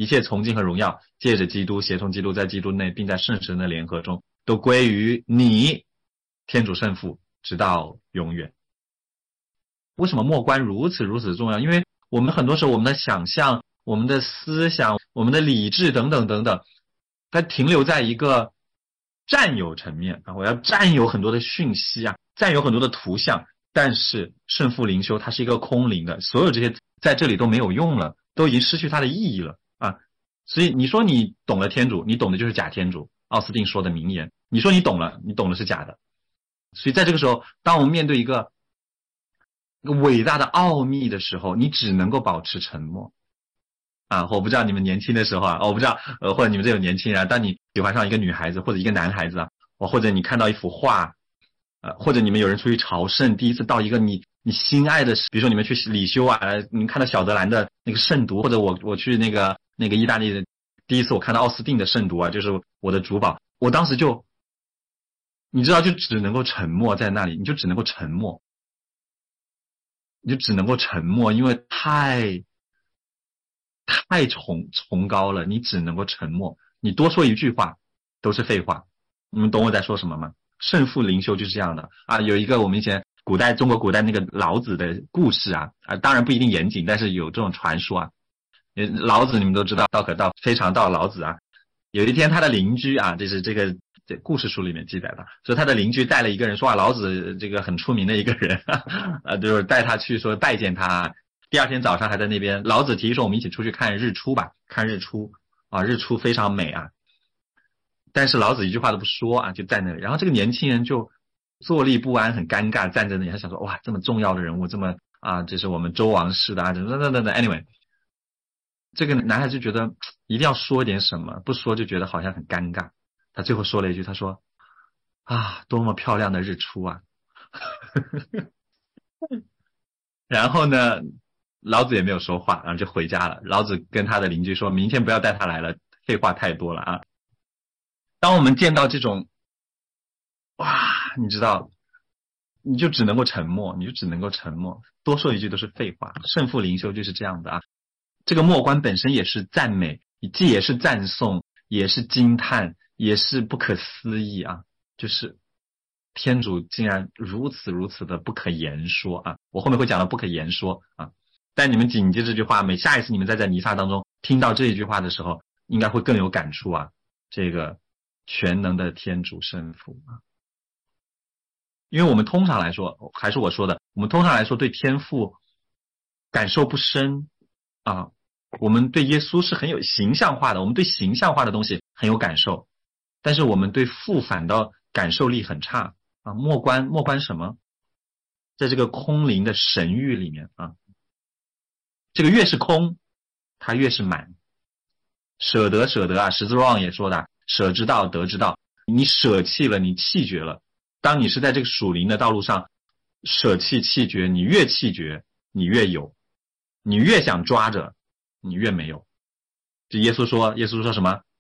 A: 一切崇敬和荣耀，借着基督，协同基督，在基督内，并在圣神的联合中，都归于你，天主圣父，直到永远。为什么默观如此重要？因为我们很多时候我们的想象、我们的思想、我们的理智等等等等，它停留在一个占有层面啊，我要占有很多的讯息啊，占有很多的图像，但是圣父灵修它是一个空灵的，所有这些在这里都没有用了，都已经失去它的意义了啊。所以你说你懂了天主，你懂的就是假天主，奥斯定说的名言，你说你懂了，你懂的是假的。所以在这个时候，当我们面对一个伟大的奥秘的时候，你只能够保持沉默啊！我不知道你们年轻的时候啊，我不知道或者你们这种年轻人啊，当你喜欢上一个女孩子或者一个男孩子啊，或者你看到一幅画，或者你们有人出去朝圣，第一次到一个你心爱的，比如说你们去礼修啊，你们看到小德兰的那个圣读，或者我去那个意大利的，第一次我看到奥斯定的圣读啊，就是我的主保，我当时就你知道就只能够沉默在那里，你就只能够沉默。你就只能够沉默，因为太崇高了，你只能够沉默，你多说一句话都是废话。你们懂我在说什么吗？圣父灵修就是这样的啊。有一个我们以前中国古代那个老子的故事啊，当然不一定严谨，但是有这种传说啊。老子你们都知道，道可道非常道老子啊。有一天他的邻居啊，这个故事书里面记载的，说他的邻居带了一个人，说老子这个很出名的一个人就是带他去说拜见他。第二天早上还在那边，老子提议说我们一起出去看日出吧，看日出啊，日出非常美啊。但是老子一句话都不说啊，就在那里。然后这个年轻人就坐立不安，很尴尬，站在那里，他想说哇，这么重要的人物，这么啊，这是我们周王室的啊，等。Anyway， 这个男孩就觉得一定要说点什么，不说就觉得好像很尴尬。他最后说了一句，他说啊，多么漂亮的日出啊然后呢，老子也没有说话，然后就回家了。老子跟他的邻居说，明天不要带他来了，废话太多了啊。当我们见到这种哇，你知道，你就只能够沉默，多说一句都是废话。圣父灵修就是这样的啊。这个默观本身也是赞美，既也是赞颂，也是惊叹，也是不可思议啊，就是天主竟然如此的不可言说啊！我后面会讲到不可言说啊，但你们谨记这句话，下一次你们在弥撒当中听到这一句话的时候，应该会更有感触啊。这个全能的天主圣父啊，因为我们通常来说，还是我说的，我们通常来说对天父感受不深啊。我们对耶稣是很有形象化的，我们对形象化的东西很有感受，但是我们对父反倒感受力很差啊。默观什么？在这个空灵的神域里面啊，这个越是空，它越是满。舍得啊，十字路也说的，舍之道得之道。你舍弃了，你弃绝了。当你是在这个属灵的道路上舍弃弃绝，你越弃绝，你越有，你越想抓着，你越没有。这耶稣说什么？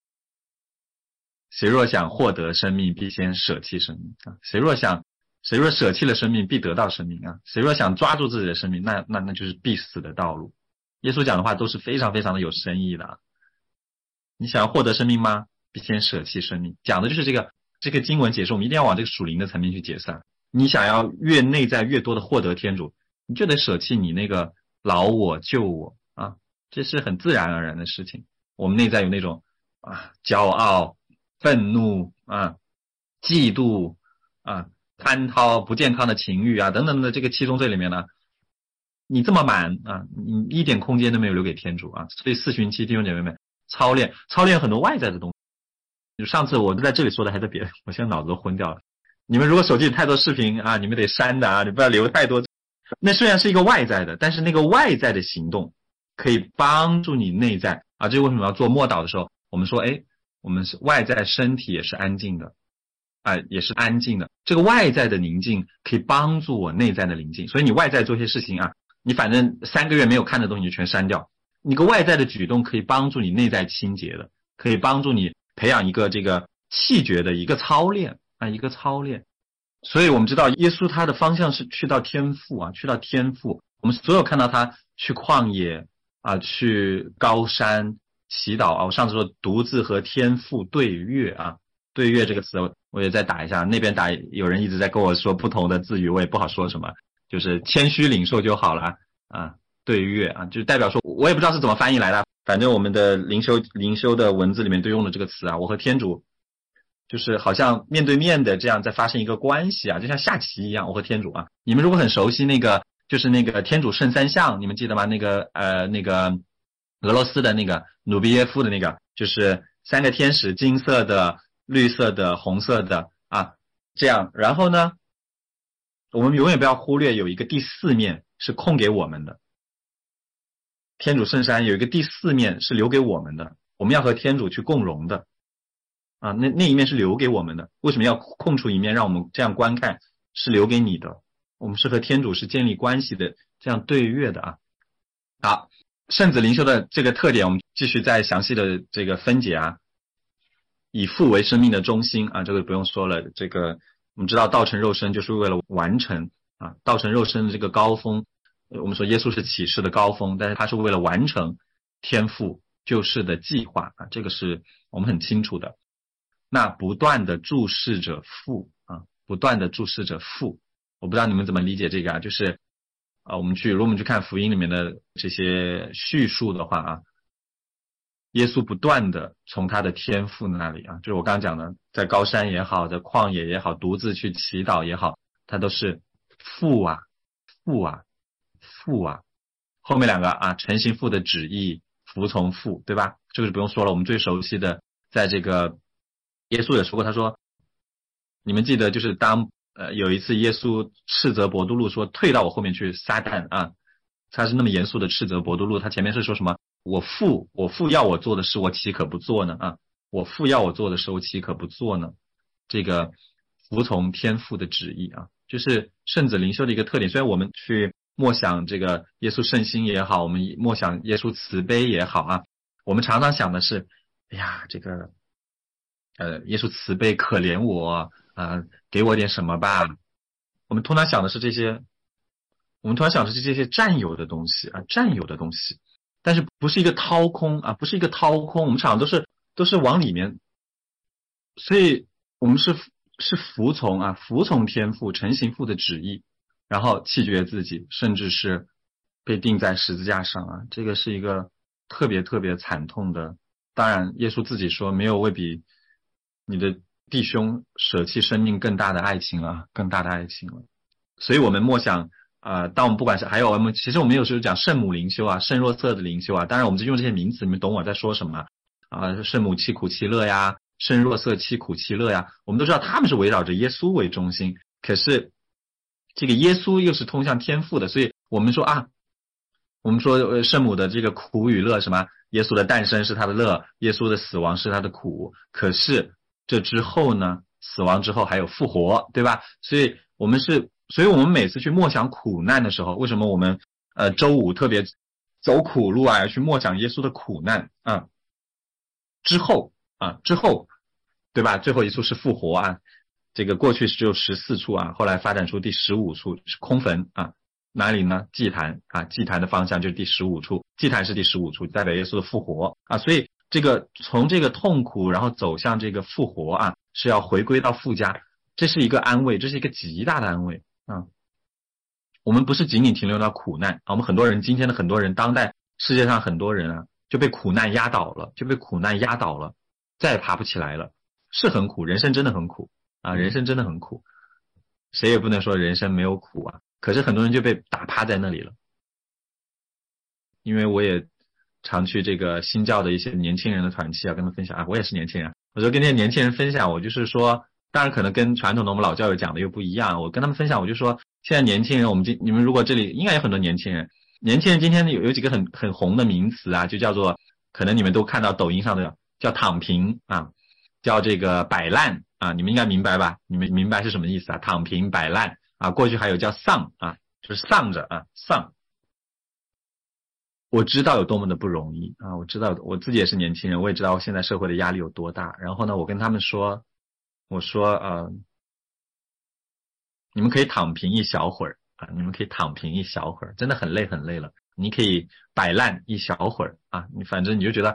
A: 谁若想获得生命，必先舍弃生命啊！谁若舍弃了生命，必得到生命啊！谁若想抓住自己的生命，那就是必死的道路。耶稣讲的话都是非常非常的有深意的啊。你想要获得生命吗？必先舍弃生命，讲的就是这个经文解释，我们一定要往这个属灵的层面去解释。你想要越内在越多的获得天主，你就得舍弃你那个老我旧我啊，这是很自然而然的事情。我们内在有那种啊骄傲、愤怒啊、嫉妒啊、贪滔、不健康的情欲啊等等的这个七宗罪里面呢，你这么满啊，你一点空间都没有留给天主啊。所以四旬期弟兄姐妹们，操练很多外在的东西。上次我在这里说的还在别的，我现在脑子都昏掉了。你们如果手机里太多视频啊，你们得删的啊，你不要留太多。那虽然是一个外在的，但是那个外在的行动可以帮助你内在啊。这为什么要做默祷的时候，我们说我们是外在身体也是安静的也是安静的。这个外在的宁静可以帮助我内在的宁静。所以你外在做些事情啊，你反正3个月没有看的东西就全删掉。你个外在的举动可以帮助你内在清洁的，可以帮助你培养一个这个气绝的一个操练啊，一个操练。所以我们知道耶稣他的方向是去到天父啊，去到天父。我们所有看到他去旷野啊，去高山祈祷啊。我上次说独自和天父对阅啊，对阅这个词我也再打一下，那边打有人一直在跟我说不同的字语，我也不好说什么，就是谦虚领受就好了啊。对阅啊，就代表说我也不知道是怎么翻译来的，反正我们的灵修的文字里面都用了这个词啊。我和天主就是好像面对面的这样在发生一个关系啊，就像下棋一样，我和天主啊。你们如果很熟悉那个就是那个天主圣三相，你们记得吗？那个俄罗斯的那个努比耶夫的那个，就是三个天使，金色的、绿色的、红色的啊，这样。然后呢，我们永远不要忽略有一个第四面是空给我们的。天主圣山有一个第四面是留给我们的，我们要和天主去共融的啊，那一面是留给我们的。为什么要空出一面让我们这样观看？是留给你的，我们是和天主是建立关系的，这样对阅的啊。好，圣子灵修的这个特点我们继续再详细的这个分解啊。以父为生命的中心啊，这个不用说了，这个我们知道道成肉身就是为了完成啊，道成肉身的这个高峰，我们说耶稣是启示的高峰，但是他是为了完成天父救世的计划啊，这个是我们很清楚的。那不断的注视着父啊，不断的注视着父，我不知道你们怎么理解这个啊，就是如果我们去看福音里面的这些叙述的话啊，耶稣不断的从他的天父那里啊，就是我刚刚讲的，在高山也好，在旷野也好，独自去祈祷也好，他都是父啊，父啊，父啊，后面两个啊，承行父的旨意，服从父，对吧？这个就不用说了，我们最熟悉的，在这个耶稣也说过，他说，你们记得就是当有一次耶稣斥责伯多禄说，退到我后面去，撒旦啊，他是那么严肃的斥责伯多禄，他前面是说什么？我父要我做的事，我岂可不做呢？啊，我父要我做的事，我岂可不做呢？这个服从天父的旨意啊，就是圣子灵修的一个特点。虽然我们去默想这个耶稣圣心也好，我们默想耶稣慈悲也好啊，我们常常想的是，哎呀，这个耶稣慈悲，可怜我啊，给我点什么吧。我们通常想的是这些，这些占有的东西啊，占有的东西。但是不是一个掏空啊，不是一个掏空，我们常常都是往里面，所以我们是服从啊，服从天父承行父的旨意，然后弃绝自己，甚至是被钉在十字架上啊，这个是一个特别特别惨痛的。当然耶稣自己说，没有为比你的弟兄舍弃生命更大的爱情了，更大的爱情了。所以我们默想当我们不管是还有其实我们有时候讲圣母灵修啊，圣若瑟的灵修啊，当然我们就用这些名词，你们懂我在说什么啊？圣母凄苦其乐呀，圣若瑟凄苦其乐呀，我们都知道他们是围绕着耶稣为中心，可是这个耶稣又是通向天父的，所以我们说圣母的这个苦与乐什么？耶稣的诞生是他的乐，耶稣的死亡是他的苦，可是这之后呢，死亡之后还有复活，对吧？所以我们每次去默想苦难的时候，为什么我们周五特别走苦路啊，要去默想耶稣的苦难啊？之后，对吧？最后一处是复活啊，这个过去只有14处啊，后来发展出第15处是空坟啊，哪里呢？祭坛啊，祭坛的方向就是第15处，祭坛是第15处，代表耶稣的复活啊，所以这个从这个痛苦然后走向这个复活啊，是要回归到父家，这是一个安慰，这是一个极大的安慰啊。我们不是仅仅停留到苦难啊，我们今天的很多人，当代世界上很多人啊，就被苦难压倒了，再也爬不起来了，是很苦，人生真的很苦啊，人生真的很苦，谁也不能说人生没有苦啊，可是很多人就被打趴在那里了。因为我也常去这个新教的一些年轻人的团契啊，跟他们分享啊，我也是年轻人，我就跟这些年轻人分享，我就是说，当然可能跟传统的我们老教友讲的又不一样，我跟他们分享，我就说，现在年轻人，你们如果这里应该有很多年轻人今天有几个很红的名词啊，就叫做，可能你们都看到抖音上的叫躺平啊，叫这个摆烂啊，你们应该明白吧？你们明白是什么意思啊？躺平摆烂啊，过去还有叫丧啊，就是丧着啊，丧。我知道有多么的不容易啊！我知道我自己也是年轻人，我也知道现在社会的压力有多大。然后呢，我跟他们说，我说你们可以躺平一小会儿啊，你们可以躺平一小会儿，真的很累很累了。你可以摆烂一小会儿啊，反正你就觉得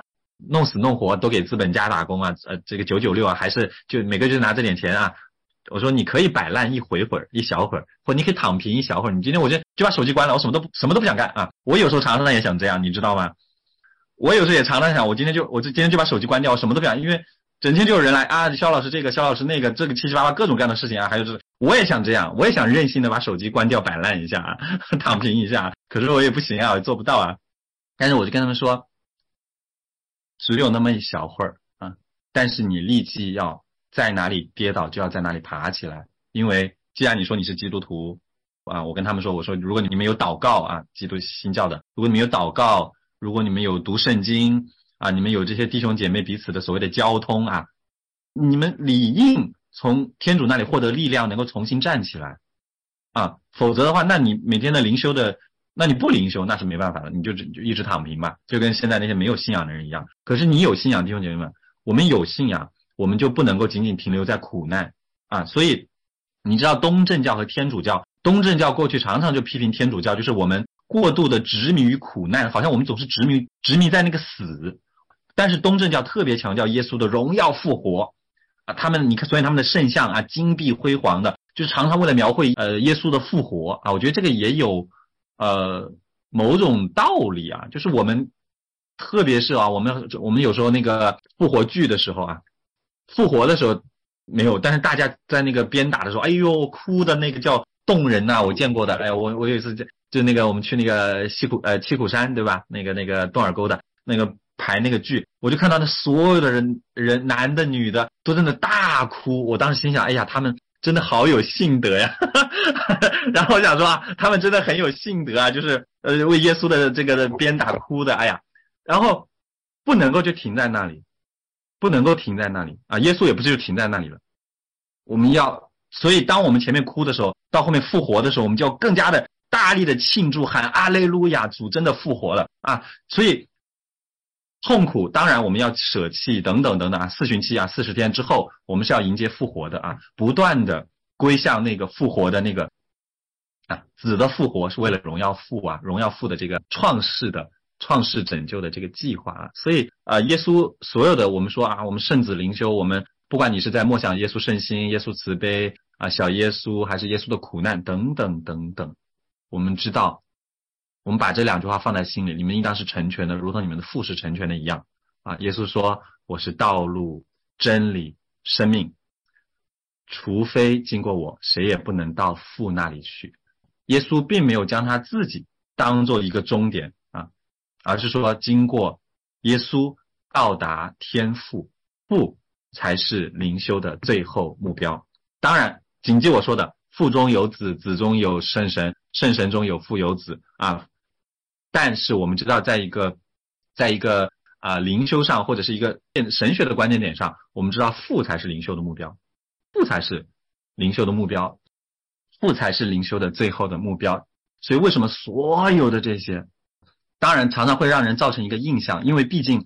A: 弄死弄活都给资本家打工啊，这个996啊，还是就每个就拿这点钱啊。我说你可以摆烂一小会儿，或你可以躺平一小会儿。你今天我就把手机关了，我什么都不想干啊。我有时候常常也想这样，你知道吗？我有时候也常常想，我今天就把手机关掉，我什么都不想，因为整天就有人来啊，肖老师这个，肖老师那个，这个七七八八各种各样的事情啊，还有我也想这样，我也想任性的把手机关掉，摆烂一下，躺平一下，可是我也不行啊，我也做不到啊。但是我就跟他们说，只有那么一小会儿啊，但是你立即要在哪里跌倒就要在哪里爬起来，因为既然你说你是基督徒啊，我跟他们说，我说如果你们有祷告啊，基督新教的，如果你们有祷告，如果你们有读圣经啊，你们有这些弟兄姐妹彼此的所谓的交通啊，你们理应从天主那里获得力量，能够重新站起来啊，否则的话，那你每天的灵修的，那你不灵修那是没办法的，你就一直躺平吧，就跟现在那些没有信仰的人一样。可是你有信仰，弟兄姐妹们，我们有信仰，我们就不能够仅仅停留在苦难啊。所以你知道东正教和天主教，东正教过去常常就批评天主教，就是我们过度的执迷于苦难，好像我们总是执迷在那个死。但是东正教特别强调耶稣的荣耀复活啊，你看，所以他们的圣像啊，金碧辉煌的，就是常常为了描绘耶稣的复活啊，我觉得这个也有某种道理啊，就是我们特别是啊，我们有时候那个复活剧的时候啊，复活的时候没有，但是大家在那个鞭打的时候，哎呦，哭的那个叫动人呐，我见过的。哎，我有一次就那个我们去那个七苦山对吧？那个洞耳沟的那个排那个剧，我就看到那所有的人男的女的都在那大哭，我当时心想，哎呀，他们真的好有信德呀。然后我想说啊，他们真的很有信德啊，就是为耶稣的这个鞭打哭的，哎呀，然后不能够就停在那里，不能够停在那里啊，耶稣也不是就停在那里了，我们要，所以当我们前面哭的时候，到后面复活的时候，我们就要更加的大力的庆祝，喊阿肋路亚，主真的复活了啊！所以痛苦当然我们要舍弃等等等等啊，4旬期啊，40天之后我们是要迎接复活的啊，不断的归向那个复活的那个啊，子的复活是为了荣耀父啊，荣耀父的这个创世拯救的这个计划啊，所以耶稣所有的我们说啊，我们圣子灵修，我们不管你是在默想耶稣圣心、耶稣慈悲啊、小耶稣，还是耶稣的苦难等等等等，我们知道，我们把这2句话放在心里，你们应当是成全的，如同你们的父是成全的一样啊。耶稣说：“我是道路、真理、生命，除非经过我，谁也不能到父那里去。”耶稣并没有将他自己当做一个终点啊，而是说经过耶稣到达天父，父才是灵修的最后目标。当然谨记我说的，父中有子，子中有圣神，圣神中有父有子啊。但是我们知道在一个灵修上，或者是一个神学的观念点上，我们知道父才是灵修的目标，父才是灵修的目标，父才是灵修的最后的目标。所以为什么所有的这些当然常常会让人造成一个印象，因为毕竟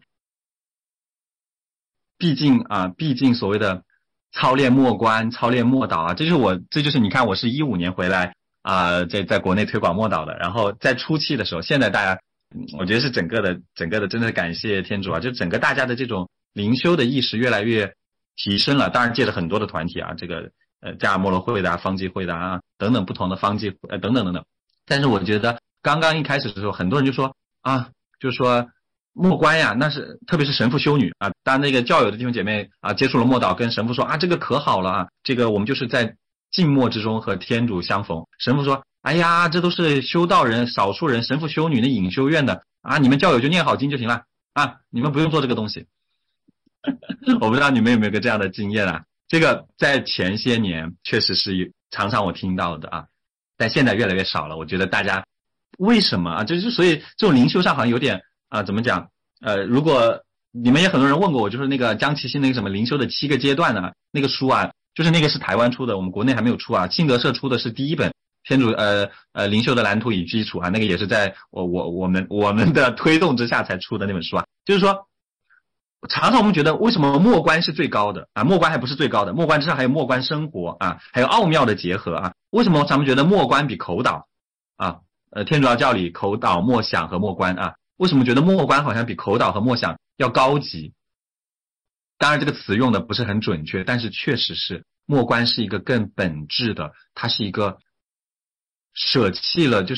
A: 所谓的操练默观、操练默祷啊，这就是你看我是15年回来在国内推广默祷的，然后在初期的时候，现在大家我觉得是整个的真的感谢天主啊，就整个大家的这种灵修的意识越来越提升了，当然借着很多的团体啊，这个加尔默罗会的啊、方济会的啊等等不同的方济等等等等，但是我觉得刚刚一开始的时候，很多人就说默观呀，那是特别是神父修女啊，当那个教友的弟兄姐妹啊接触了默祷，跟神父说啊，这个可好了啊，这个我们就是在静默之中和天主相逢。神父说，哎呀，这都是修道人、少数人、神父修女的隐修院的啊，你们教友就念好经就行了啊，你们不用做这个东西。我不知道你们有没有个这样的经验啊？这个在前些年确实是常常我听到的啊，但现在越来越少了。我觉得大家为什么啊？就是所以这种灵修上好像有点怎么讲？如果你们也很多人问过我，就是那个江其新那个什么灵修的7个阶段呢，那个书啊，就是那个是台湾出的，我们国内还没有出啊。信德社出的是第1本天主灵修的蓝图与基础啊，那个也是在我们的推动之下才出的那本书啊。就是说，常常我们觉得为什么默观是最高的啊？默观还不是最高的，默观之上还有默观生活啊，还有奥妙的结合啊。为什么咱们觉得默观比口祷啊？天主教教理口祷、默想和默观啊，为什么觉得默观好像比口祷和默想要高级。当然这个词用的不是很准确，但是确实是默观是一个更本质的，它是一个舍弃了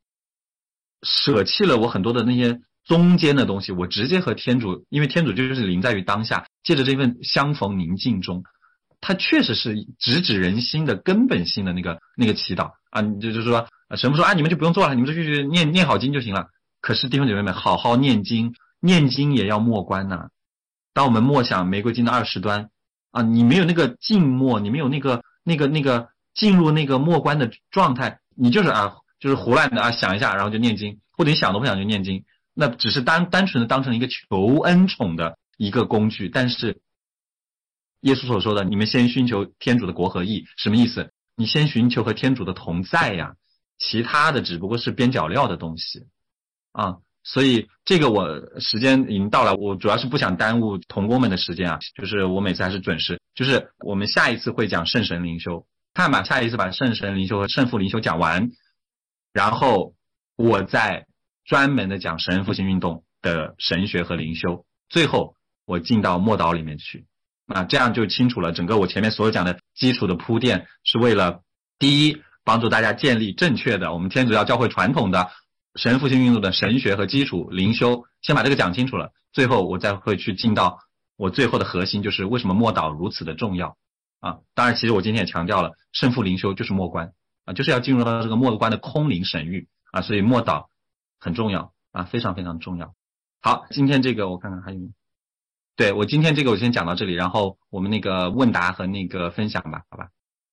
A: 我很多的那些中间的东西，我直接和天主，因为天主就是临在于当下，借着这份相逢宁静中，它确实是直指人心的根本性的那个祈祷啊。就是说神父说啊，你们就不用做了，你们就去念好经就行了。可是弟兄姐妹们，好好念经，念经也要默观呐。当我们默想玫瑰经的20端啊，你没有那个静默，你没有那个进入那个默观的状态，你就是胡乱的想一下，然后就念经，或者你想都不想就念经，那只是单纯的当成一个求恩宠的一个工具。但是耶稣所说的，你们先寻求天主的国和义，什么意思？你先寻求和天主的同在呀，其他的只不过是边角料的东西啊。所以这个我时间已经到了，我主要是不想耽误同工们的时间啊，就是我每次还是准时，就是我们下一次会讲圣神灵修，看吧，下一次把圣神灵修和圣父灵修讲完，然后我再专门的讲神恩复兴运动的神学和灵修，最后我进到默祷里面去啊，这样就清楚了。整个我前面所有讲的基础的铺垫是为了第一，帮助大家建立正确的我们天主教教会传统的神恩复兴运动的神学和基础灵修，先把这个讲清楚了，最后我再会去进到我最后的核心，就是为什么默祷如此的重要啊。当然其实我今天也强调了，圣父灵修就是默观啊，就是要进入到这个默观的空灵神域啊，所以默祷很重要啊，非常非常重要。好，今天这个我看看还有没有，对，我今天这个我先讲到这里，然后我们那个问答和那个分享吧，好吧。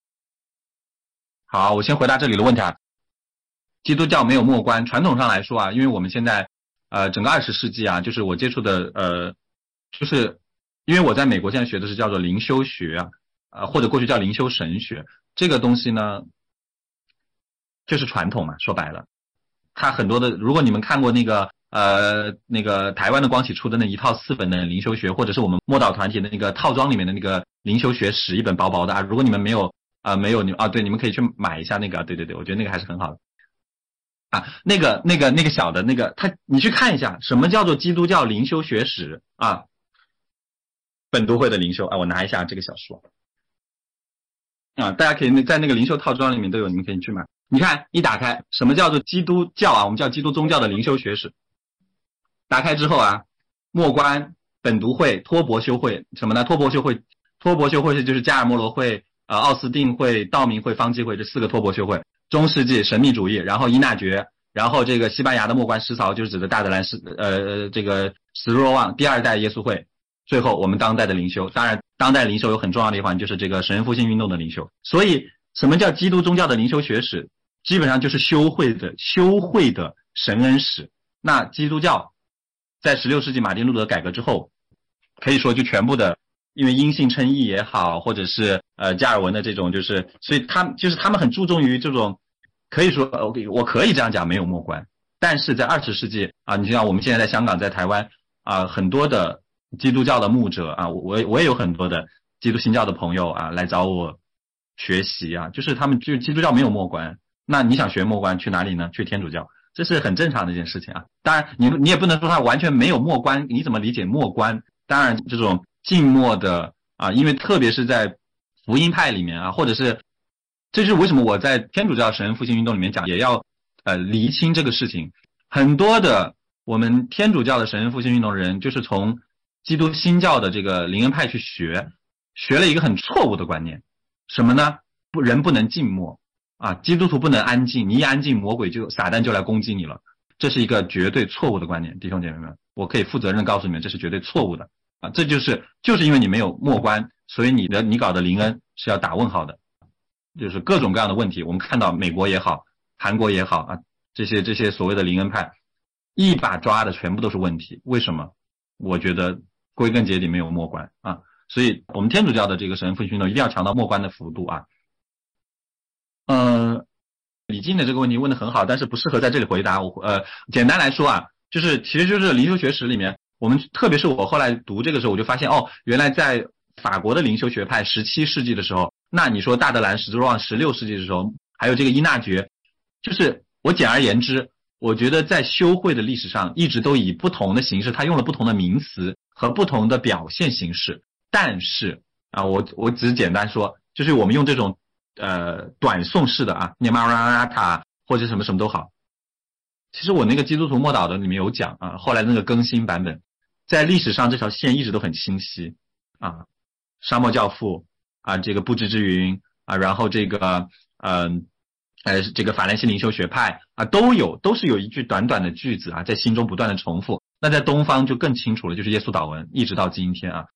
A: 好，我先回答这里的问题啊。基督教没有默观，传统上来说啊，因为我们现在整个20世纪啊，就是我接触的就是因为我在美国现在学的是叫做灵修学啊，或者过去叫灵修神学，这个东西呢就是传统嘛，说白了它很多的，如果你们看过那个台湾的光启出的那一套4本的灵修学，或者是我们默祷团体的那个套装里面的那个灵修学史，一本薄薄的啊，如果你们没有对，你们可以去买一下那个，对，我觉得那个还是很好的啊，那个小的那个你去看一下什么叫做基督教灵修学史啊，本笃会的灵修啊，我拿一下这个小书啊，大家可以在那个灵修套装里面都有，你们可以去买。你看一打开什么叫做基督教啊，我们叫基督宗教的灵修学史，打开之后啊，默观、本笃会、托钵修会什么呢？托钵修会就是加尔默罗会、奥斯定会、道明会、方济会这4个托钵修会。中世纪神秘主义，然后依纳爵，然后这个西班牙的默观思潮就是指的大德兰这个史若望第2代耶稣会，最后我们当代的灵修，当然当代灵修有很重要的一环就是这个神恩复兴运动的灵修。所以什么叫基督宗教的灵修学史？基本上就是修会的神恩史。那基督教在16世纪马丁路德改革之后，可以说就全部的，因为因信称义也好，或者是加尔文的这种，就是所以他们很注重于这种，可以说我可以这样讲，没有默观。但是在20世纪啊，你像我们现在在香港在台湾啊，很多的基督教的牧者啊，我也有很多的基督新教的朋友啊来找我学习啊，就是他们就基督教没有默观，那你想学默观去哪里呢？去天主教，这是很正常的一件事情啊。当然你也不能说他完全没有默观，你怎么理解默观？当然这种静默的啊，因为特别是在福音派里面啊，或者是这就是为什么我在天主教神恩复兴运动里面讲也要厘清这个事情。很多的我们天主教的神恩复兴运动人就是从基督新教的这个灵恩派去学了一个很错误的观念，什么呢？人不能静默啊，基督徒不能安静，你一安静魔鬼撒旦就来攻击你了，这是一个绝对错误的观念，弟兄姐妹们，我可以负责任告诉你们，这是绝对错误的啊！这就是因为你没有默观，所以你搞的灵恩是要打问号的，就是各种各样的问题。我们看到美国也好，韩国也好啊，这些所谓的灵恩派一把抓的全部都是问题。为什么？我觉得归根结底没有默观啊，所以我们天主教的这个神恩复兴运动一定要强调默观的幅度啊。李静的这个问题问得很好，但是不适合在这里回答。简单来说啊，其实就是灵修学史里面，我们特别是我后来读这个时候，我就发现原来在法国的灵修学派17世纪的时候，那你说大德兰、史若望16世纪的时候，还有这个依纳爵，就是我简而言之， 我觉得在修会的历史上一直都以不同的形式，它用了不同的名词和不同的表现形式。但是啊，我只是简单说，就是我们用这种短诵式的啊，念玛拉拉塔或者什么什么都好。其实我那个基督徒默祷的里面有讲啊，后来那个更新版本，在历史上这条线一直都很清晰啊，沙漠教父啊，这个不知之云啊，然后这个这个法兰西灵修学派啊，都是有一句短短的句子啊，在心中不断的重复。那在东方就更清楚了，就是耶稣祷文，一直到今天啊。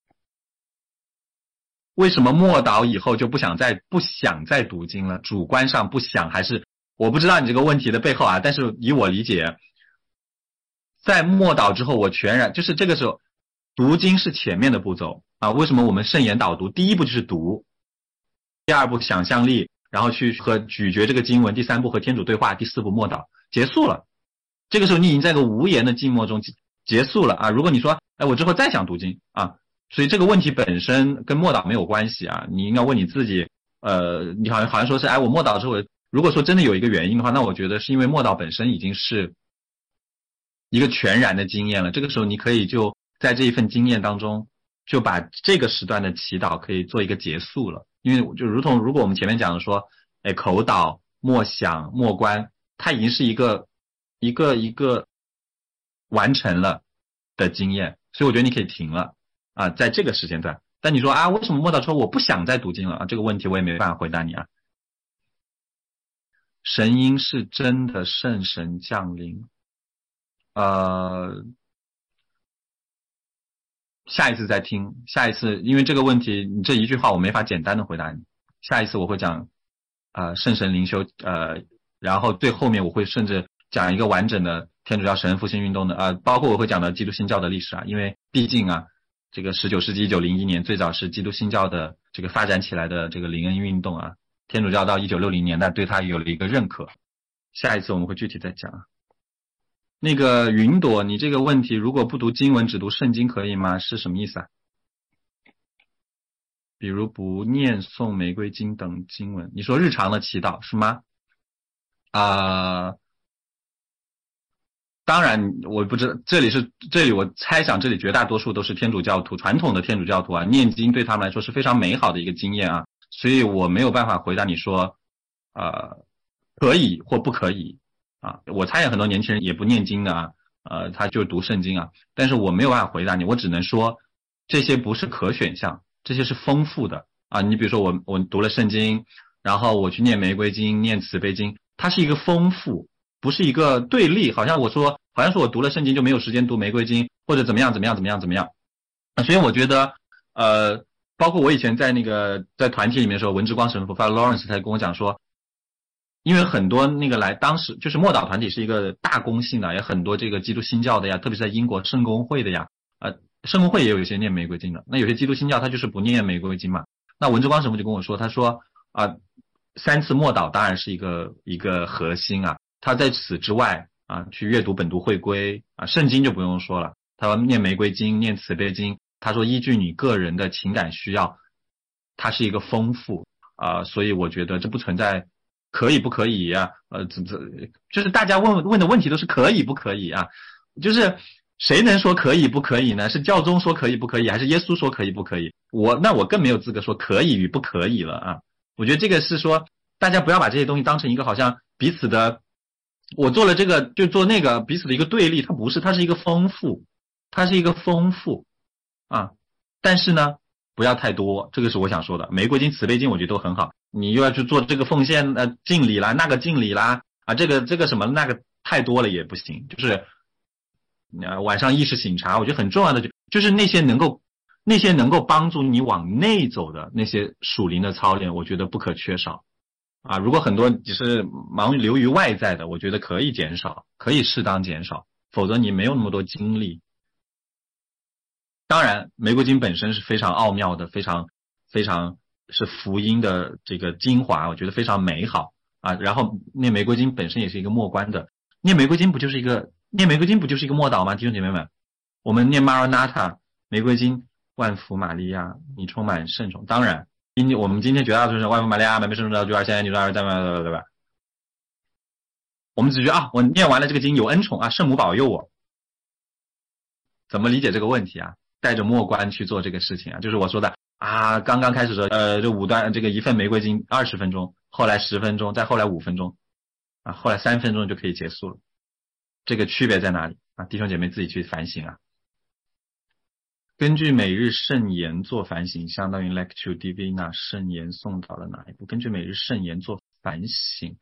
A: 为什么默祷以后就不想再读经了？主观上不想，还是我不知道你这个问题的背后啊。但是以我理解，在默祷之后，我全然就是这个时候，读经是前面的步骤啊。为什么我们圣言导读？第一步就是读，第二步想象力。然后去和咀嚼这个经文，第三步和天主对话，第四步默祷，结束了。这个时候你已经在一个无言的静默中结束了啊。如果你说，哎，我之后再想读经啊，所以这个问题本身跟默祷没有关系啊。你应该问你自己，你好像说是，哎，我默祷之后，如果说真的有一个原因的话，那我觉得是因为默祷本身已经是一个全然的经验了。这个时候你可以就在这一份经验当中，就把这个时段的祈祷可以做一个结束了。因为就如同如果我们前面讲的说，哎，口祷、默想、默观，它已经是一个完成了的经验，所以我觉得你可以停了啊，在这个时间段。但你说啊，为什么默祷之后我不想再读经了啊？这个问题我也没办法回答你啊。神音是真的圣神降临，下一次再听，下一次，因为这个问题，你这一句话我没法简单的回答你。下一次我会讲，圣神灵修，然后最后面我会甚至讲一个完整的天主教神复兴运动的，包括我会讲到基督新教的历史啊，因为毕竟啊，这个19世纪1901年最早是基督新教的这个发展起来的这个灵恩运动啊，天主教到1960年代对它有了一个认可。下一次我们会具体再讲啊。那个云朵，你这个问题如果不读经文只读圣经可以吗？是什么意思啊？比如不念诵玫瑰经等经文，你说日常的祈祷是吗？当然我不知道，这里我猜想这里绝大多数都是天主教徒，传统的天主教徒啊，念经对他们来说是非常美好的一个经验啊，所以我没有办法回答你说可以或不可以啊。我猜想很多年轻人也不念经的啊，他就读圣经啊，但是我没有办法回答你，我只能说这些不是可选项，这些是丰富的啊。你比如说我读了圣经，然后我去念玫瑰经、念慈悲经，它是一个丰富，不是一个对立。好像说我读了圣经就没有时间读玫瑰经，或者怎么样。所以我觉得包括我以前在团体里面的时候，文之光神父 Father Lawrence 他跟我讲说，因为很多当时就是默祷团体是一个大公信的，也很多这个基督新教的呀，特别是在英国圣公会的呀，圣公会也有一些念玫瑰经的，那有些基督新教他就是不念玫瑰经嘛。那文之光神父就跟我说，他说3次默祷当然是一个核心啊，他在此之外啊，去阅读本读会规啊，圣经就不用说了，他说念玫瑰经、念慈悲经，他说依据你个人的情感需要，它是一个丰富所以我觉得这不存在可以不可以啊，就是大家问的问题都是可以不可以啊，就是谁能说可以不可以呢？是教宗说可以不可以，还是耶稣说可以不可以？那我更没有资格说可以与不可以了啊！我觉得这个是说，大家不要把这些东西当成一个好像彼此的，我做了这个就做那个，彼此的一个对立，它不是，它是一个丰富，啊！但是呢，不要太多，这个是我想说的。玫瑰经、慈悲经，我觉得都很好。你又要去做这个奉献敬礼啦，那个敬礼啦这个什么那个太多了也不行，就是晚上意识醒察，我觉得很重要的就是那些能够帮助你往内走的那些属灵的操练，我觉得不可缺少如果很多只是忙流于外在的，我觉得可以减少，可以适当减少，否则你没有那么多精力。当然玫瑰经本身是非常奥妙的，非常非常是福音的这个精华，我觉得非常美好然后念玫瑰经本身也是一个默观的，念玫瑰经不就是一个默祷吗？弟兄姐妹们，我们念 Maranatha 玫瑰经，万福玛利亚，你充满圣宠。当然我们今天绝大多数人万福玛利亚，满被圣宠的主而现在你说而在对吧？ 我们只觉得啊，我念完了这个经有恩宠啊，圣母保佑我。怎么理解这个问题啊？带着默观去做这个事情啊，就是我说的啊，刚刚开始的这五段这个一份玫瑰经20分钟，后来10分钟，再后来5分钟啊，后来3分钟就可以结束了。这个区别在哪里啊？弟兄姐妹自己去反省啊。根据每日圣言做反省，相当于 Lectio Divina 圣言诵导的哪一步？根据每日圣言做反省，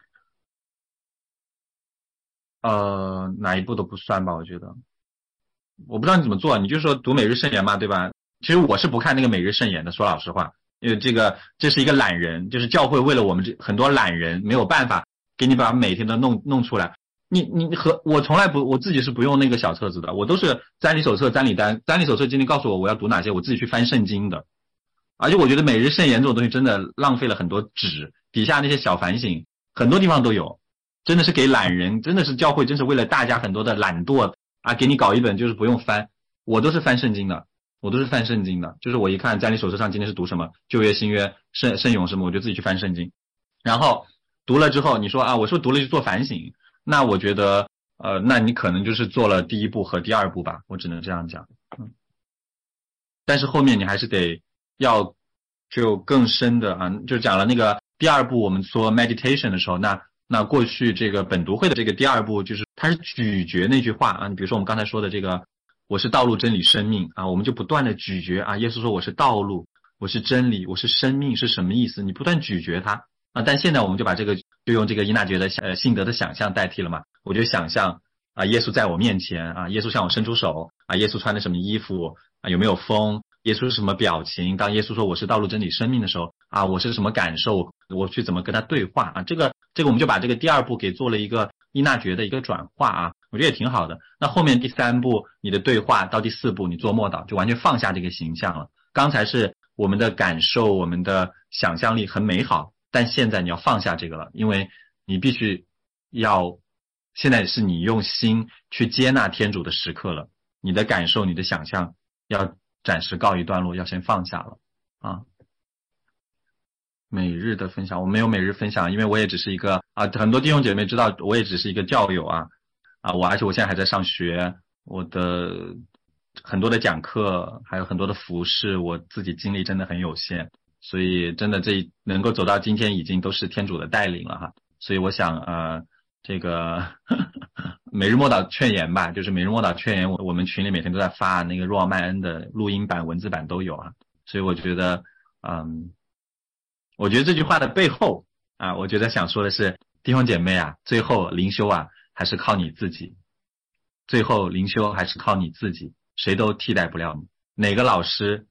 A: 哪一步都不算吧，我觉得。我不知道你怎么做，你就说读每日圣言嘛，对吧？其实我是不看那个每日圣言的，说老实话，因为这是一个懒人，就是教会为了我们很多懒人没有办法给你把每天都弄出来。你和我从来不，我自己是不用那个小册子的，我都是瞻礼手册、瞻礼单，瞻礼手册今天告诉我要读哪些，我自己去翻圣经的。而且我觉得每日圣言这种东西真的浪费了很多纸，底下那些小反省很多地方都有，真的是给懒人，真的是教会真是为了大家很多的懒惰啊，给你搞一本就是不用翻。我都是翻圣经的，就是我一看瞻礼手册上今天是读什么旧约新约圣咏什么，我就自己去翻圣经，然后读了之后你说啊，我说读了就做反省，那我觉得那你可能就是做了第一步和第二步吧，我只能这样讲。但是后面你还是得要就更深的啊，就讲了那个第二步，我们说 meditation 的时候，那过去这个本读会的这个第二步就是它是咀嚼那句话啊，你比如说我们刚才说的这个我是道路真理生命啊，我们就不断的咀嚼啊，耶稣说我是道路，我是真理，我是生命是什么意思？你不断咀嚼它啊，但现在我们就把这个就用这个依纳爵的信德的想象代替了嘛，我就想象啊，耶稣在我面前啊，耶稣向我伸出手啊，耶稣穿的什么衣服啊，有没有风？耶稣是什么表情？当耶稣说我是道路真理生命的时候啊，我是什么感受？我去怎么跟他对话啊？这个我们就把这个第二步给做了一个依纳爵的一个转化啊，我觉得也挺好的。那后面第3步你的对话到第4步你做默祷，就完全放下这个形象了。刚才是我们的感受，我们的想象力很美好，但现在你要放下这个了，因为你必须要现在是你用心去接纳天主的时刻了，你的感受你的想象要暂时告一段落，要先放下了啊。每日的分享我没有每日分享，因为我也只是一个很多弟兄姐妹知道我也只是一个教友而且我现在还在上学，我的很多的讲课还有很多的服侍，我自己精力真的很有限，所以真的这能够走到今天已经都是天主的带领了哈。所以我想这个每日默祷劝言吧，就是每日默祷劝言我们群里每天都在发，那个若望麦恩的录音版文字版都有啊。所以我觉得我觉得这句话的背后我觉得想说的是，弟兄姐妹最后灵修还是靠你自己，最后灵修还是靠你自己，谁都替代不了你。哪个老师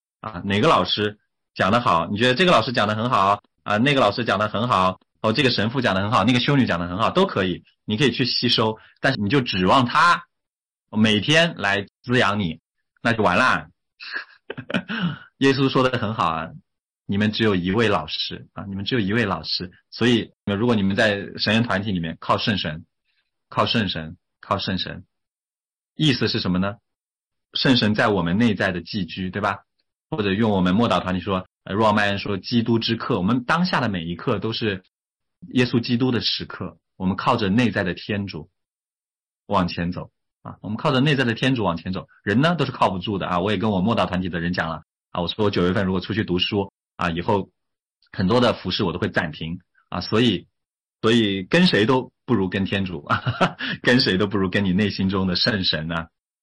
A: 讲得好，你觉得这个老师讲得很好那个老师讲得很好这个神父讲得很好，那个修女讲得很好，都可以，你可以去吸收，但是你就指望他每天来滋养你，那就完了。耶稣说的很好你们只有一位老师你们只有一位老师，所以如果你们在神人团体里面靠圣神，意思是什么呢？圣神在我们内在的寄居，对吧？或者用我们默祷团体说若望麦恩说基督之刻，我们当下的每一刻都是耶稣基督的时刻，我们靠着内在的天主往前走我们靠着内在的天主往前走，人呢都是靠不住的我也跟我默祷团体的人讲了我说我9月份如果出去读书以后很多的服事我都会暂停所以跟谁都不如跟天主跟谁都不如跟你内心中的圣神